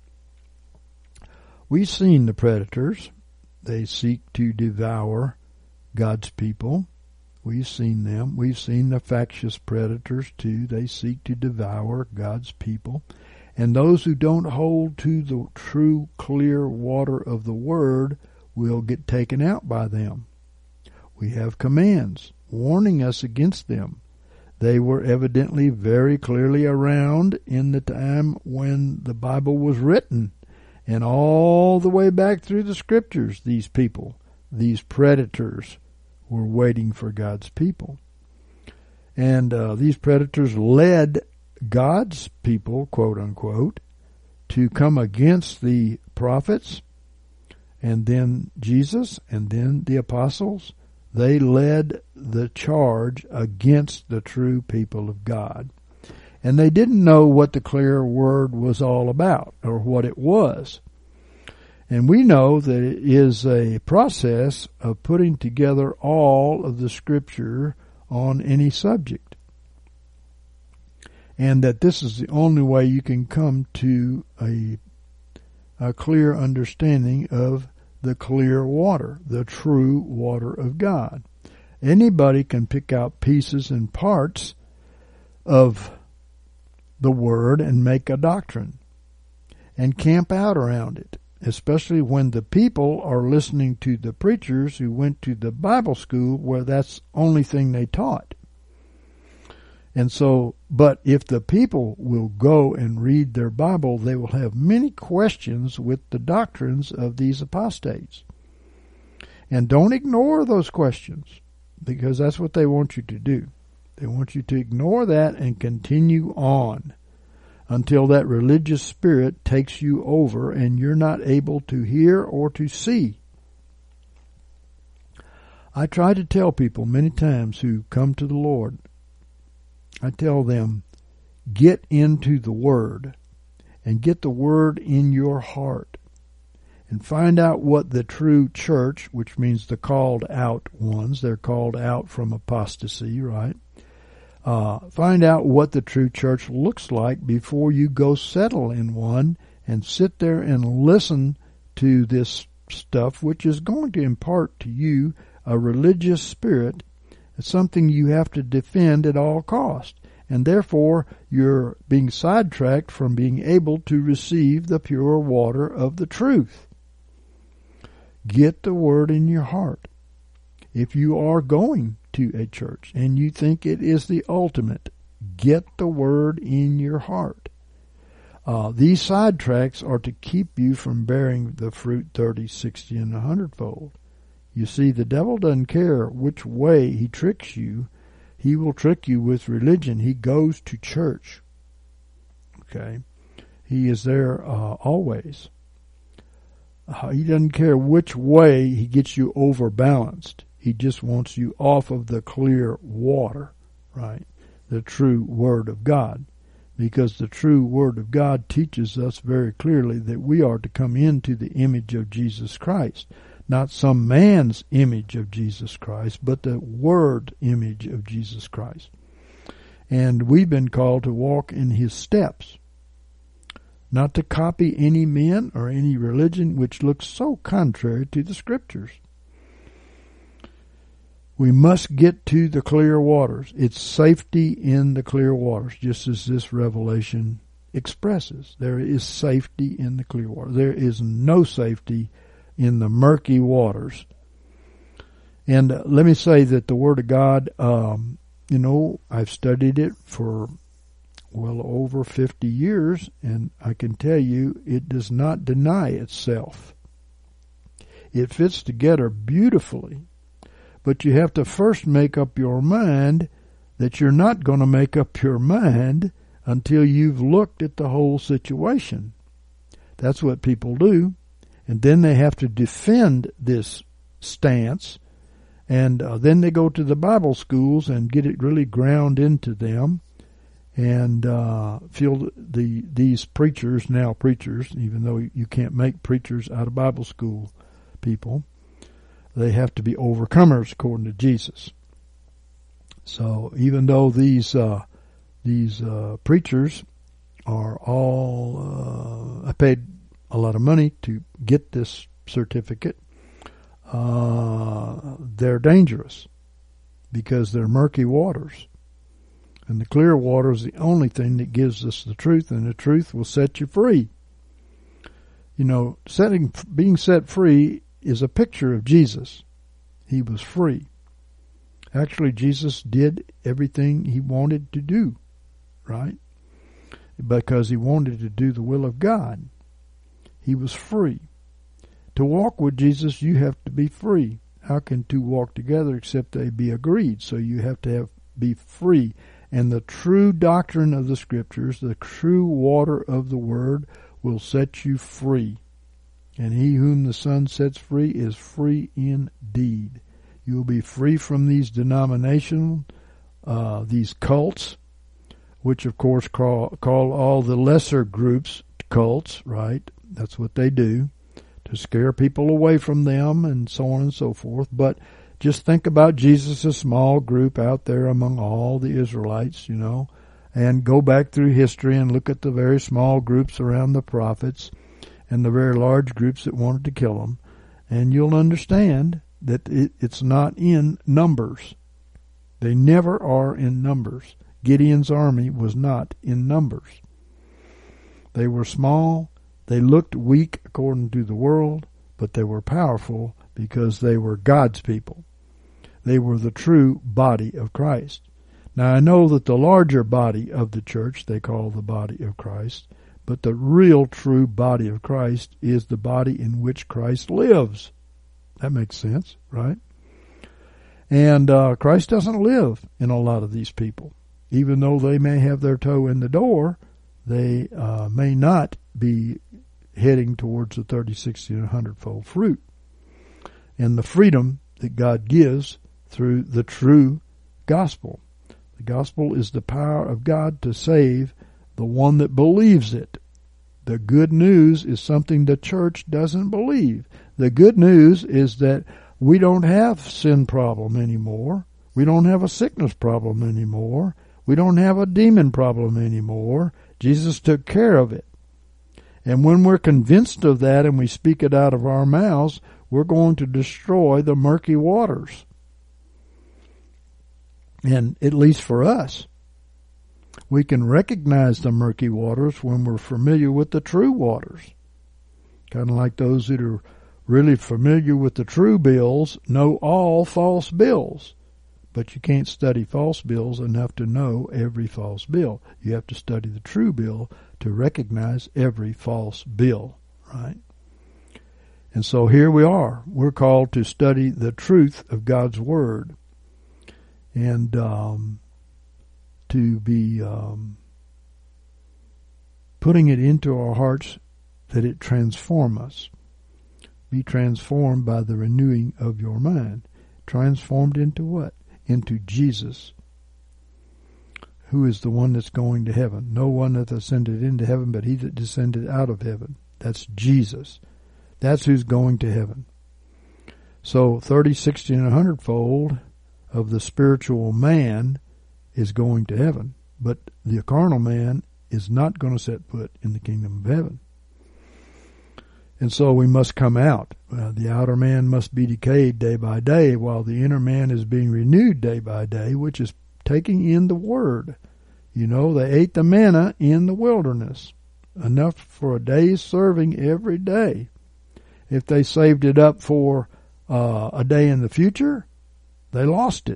We've seen the predators. They seek to devour God's people. We've seen them. We've seen the factious predators too. They seek to devour God's people. And those who don't hold to the true, clear water of the Word will get taken out by them. We have commands warning us against them. They were evidently very clearly around in the time when the Bible was written. And all the way back through the Scriptures, these people, these predators, were waiting for God's people. And uh, these predators led God's people, quote unquote, to come against the prophets, and then Jesus, and then the apostles. They led the charge against the true people of God. And they didn't know what the clear Word was all about, or what it was. And we know that it is a process of putting together all of the Scripture on any subject. And that this is the only way you can come to a, a clear understanding of the clear water, the true water of God. Anybody can pick out pieces and parts of the Word and make a doctrine and camp out around it, especially when the people are listening to the preachers who went to the Bible school where that's the only thing they taught. And so, but if the people will go and read their Bible, they will have many questions with the doctrines of these apostates. And don't ignore those questions, because that's what they want you to do. They want you to ignore that and continue on until that religious spirit takes you over and you're not able to hear or to see. I try to tell people many times who come to the Lord, I tell them, get into the Word and get the Word in your heart and find out what the true church, which means the called out ones, they're called out from apostasy, right? Uh, find out what the true church looks like before you go settle in one and sit there and listen to this stuff, which is going to impart to you a religious spirit. It's something you have to defend at all costs. And therefore, you're being sidetracked from being able to receive the pure water of the truth. Get the Word in your heart. If you are going to a church and you think it is the ultimate, get the Word in your heart. Uh, these sidetracks are to keep you from bearing the fruit thirty, sixty, and a hundredfold. You see, the devil doesn't care which way he tricks you. He will trick you with religion. He goes to church. Okay? He is there uh, always. Uh, he doesn't care which way he gets you overbalanced. He just wants you off of the clear water, right? The true Word of God. Because the true Word of God teaches us very clearly that we are to come into the image of Jesus Christ. Not some man's image of Jesus Christ, but the Word image of Jesus Christ. And we've been called to walk in His steps. Not to copy any men or any religion which looks so contrary to the Scriptures. We must get to the clear waters. It's safety in the clear waters, just as this revelation expresses. There is safety in the clear water. There is no safety in the murky waters. And uh, let me say that the Word of God um, you know, I've studied it for well over fifty years, and I can tell you it does not deny itself. It fits together beautifully, but you have to first make up your mind that you're not going to make up your mind until you've looked at the whole situation. That's what people do, and then they have to defend this stance, and uh, then they go to the Bible schools and get it really ground into them, and uh, feel the these preachers, now preachers, even though you can't make preachers out of Bible school people, they have to be overcomers according to Jesus. So even though these uh, these uh, preachers are all, uh, I paid a lot of money to get this certificate, uh, they're dangerous because they're murky waters. And the clear water is the only thing that gives us the truth, and the truth will set you free. You know, setting, being set free is a picture of Jesus. He was free. Actually, Jesus did everything he wanted to do, right? Because he wanted to do the will of God. He was free. To walk with Jesus, you have to be free. How can two walk together except they be agreed? So you have to have be free. And the true doctrine of the Scriptures, the true water of the Word, will set you free. And he whom the Son sets free is free indeed. You will be free from these denominational, uh, these cults, which of course call, call all the lesser groups cults, right? That's what they do, to scare people away from them and so on and so forth. But just think about Jesus' small group out there among all the Israelites, you know, and go back through history and look at the very small groups around the prophets and the very large groups that wanted to kill them, and you'll understand that it, it's not in numbers. They never are in numbers. Gideon's army was not in numbers. They were small. They looked weak according to the world, but they were powerful because they were God's people. They were the true body of Christ. Now, I know that the larger body of the church they call the body of Christ, but the real true body of Christ is the body in which Christ lives. That makes sense, right? And uh, Christ doesn't live in a lot of these people. Even though they may have their toe in the door, they uh, may not be heading towards the thirty, sixty, and one hundred fold fruit. And the freedom that God gives through the true gospel. The gospel is the power of God to save the one that believes it. The good news is something the church doesn't believe. The good news is that we don't have sin problem anymore. We don't have a sickness problem anymore. We don't have a demon problem anymore. Jesus took care of it. And when we're convinced of that and we speak it out of our mouths, we're going to destroy the murky waters. And at least for us, we can recognize the murky waters when we're familiar with the true waters. Kind of like those that are really familiar with the true bills know all false bills. But you can't study false bills enough to know every false bill. You have to study the true bill to recognize every false bill, right? And so here we are. We're called to study the truth of God's Word and um, to be um, putting it into our hearts that it transform us. Be transformed by the renewing of your mind. Transformed into what? Into Jesus, who is the one that's going to heaven. No one that ascended into heaven, but he that descended out of heaven. That's Jesus. That's who's going to heaven. So thirty, sixty, and a hundredfold of the spiritual man is going to heaven, but the carnal man is not going to set foot in the kingdom of heaven. And so we must come out. Uh, the outer man must be decayed day by day, while the inner man is being renewed day by day, which is taking in the Word. You know, they ate the manna in the wilderness, enough for a day's serving every day. If they saved it up for uh, a day in the future, they lost it.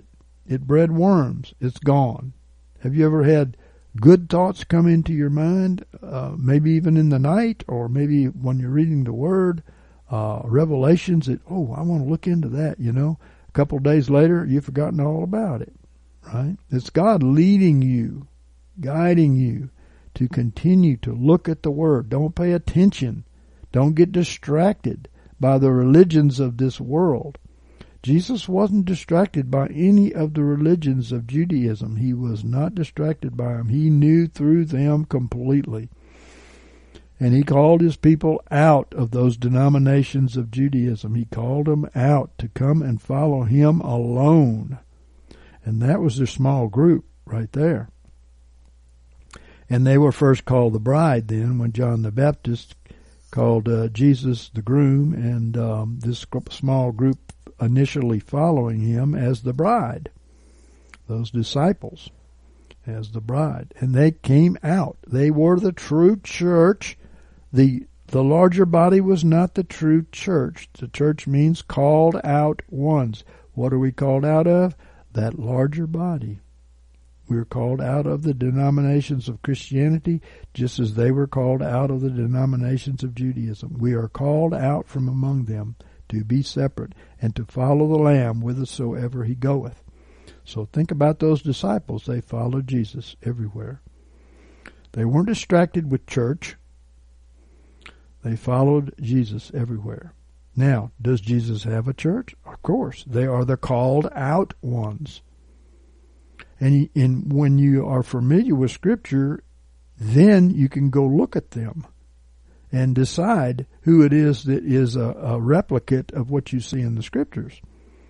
It bred worms. It's gone. Have you ever had good thoughts come into your mind, uh, maybe even in the night, or maybe when you're reading the Word, uh, revelations that, oh, I want to look into that, you know. A couple of days later, you've forgotten all about it, right? It's God leading you, guiding you to continue to look at the Word. Don't pay attention. Don't get distracted by the religions of this world. Jesus wasn't distracted by any of the religions of Judaism. He was not distracted by them. He knew through them completely. And he called his people out of those denominations of Judaism. He called them out to come and follow him alone. And that was their small group right there. And they were first called the bride then when John the Baptist called uh, Jesus the groom, and um, this small group initially following him as the bride, those disciples as the bride. And they came out. They were the true church. The the larger body was not the true church. The church means called out ones. What are we called out of? That larger body. We're called out of the denominations of Christianity just as they were called out of the denominations of Judaism. We are called out from among them to be separate and to follow the Lamb whithersoever he goeth. So think about those disciples. They followed Jesus everywhere. They weren't distracted with church. They followed Jesus everywhere. Now, does Jesus have a church? Of course. They are the called out ones. And, he, and when you are familiar with Scripture, then you can go look at them and decide who it is that is a, a replicate of what you see in the Scriptures.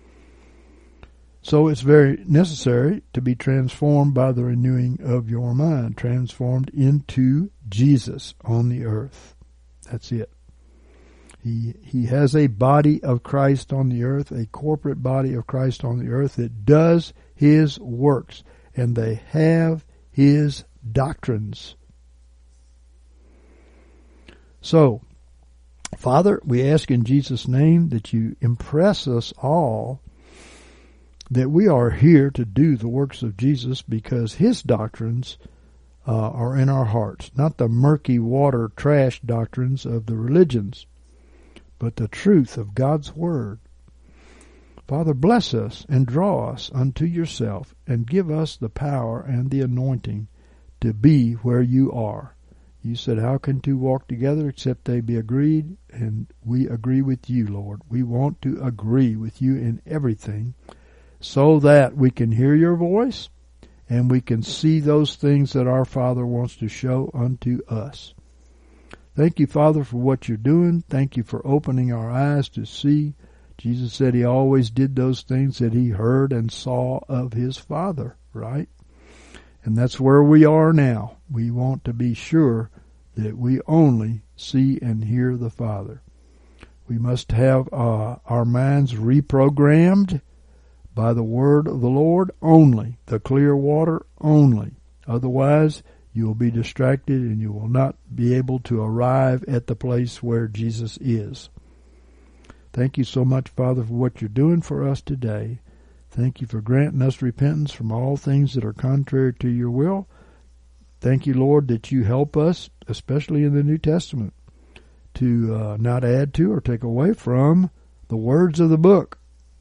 So it's very necessary to be transformed by the renewing of your mind, transformed into Jesus on the earth. That's it. He he has a body of Christ on the earth, a corporate body of Christ on the earth that does his works, and they have his doctrines. So, Father, we ask in Jesus' name that you impress us all that we are here to do the works of Jesus because his doctrines uh, are in our hearts, not the murky water trash doctrines of the religions, but the truth of God's Word. Father, bless us and draw us unto yourself and give us the power and the anointing to be where you are. You said, how can two walk together except they be agreed? And we agree with you, Lord. We want to agree with you in everything so that we can hear your voice and we can see those things that our Father wants to show unto us. Thank you, Father, for what you're doing. Thank you for opening our eyes to see. Jesus said he always did those things that he heard and saw of his Father, right? And that's where we are now. We want to be sure that we only see and hear the Father. We must have uh, our minds reprogrammed by the word of the Lord only, the clear water only. Otherwise, you will be distracted and you will not be able to arrive at the place where Jesus is. Thank you so much, Father, for what you're doing for us today. Thank you for granting us repentance from all things that are contrary to your will. Thank you, Lord, that you help us, especially in the New Testament, to uh, not add to or take away from the words of the book,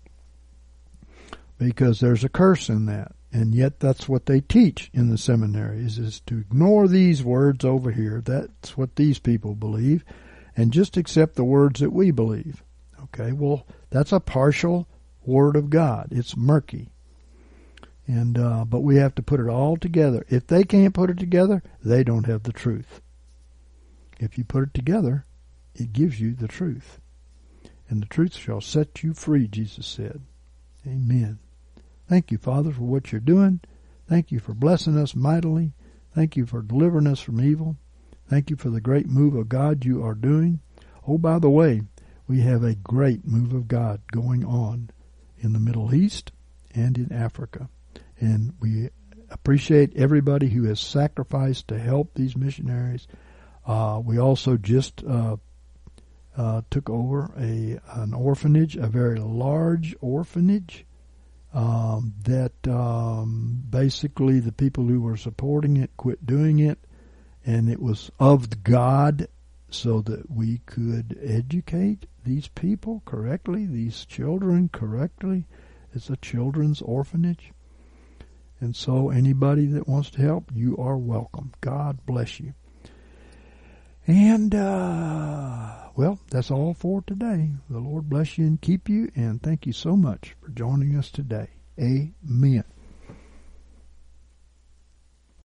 because there's a curse in that. And yet that's what they teach in the seminaries, is to ignore these words over here. That's what these people believe, and just accept the words that we believe. Okay, well, that's a partial word of God. It's murky. And uh, but we have to put it all together. If they can't put it together, they don't have the truth. If you put it together, it gives you the truth. And the truth shall set you free, Jesus said. Amen. Thank you, Father, for what you're doing. Thank you for blessing us mightily. Thank you for delivering us from evil. Thank you for the great move of God you are doing. Oh, by the way, we have a great move of God going on in the Middle East and in Africa. And we appreciate everybody who has sacrificed to help these missionaries. Uh, we also just uh, uh, took over a an orphanage, a very large orphanage um, that um, basically the people who were supporting it quit doing it, and it was of God, so that we could educate these people correctly, these children correctly. It's a children's orphanage. And so anybody that wants to help, you are welcome. God bless you. And, uh, well, that's all for today. The Lord bless you and keep you, and thank you so much for joining us today. Amen.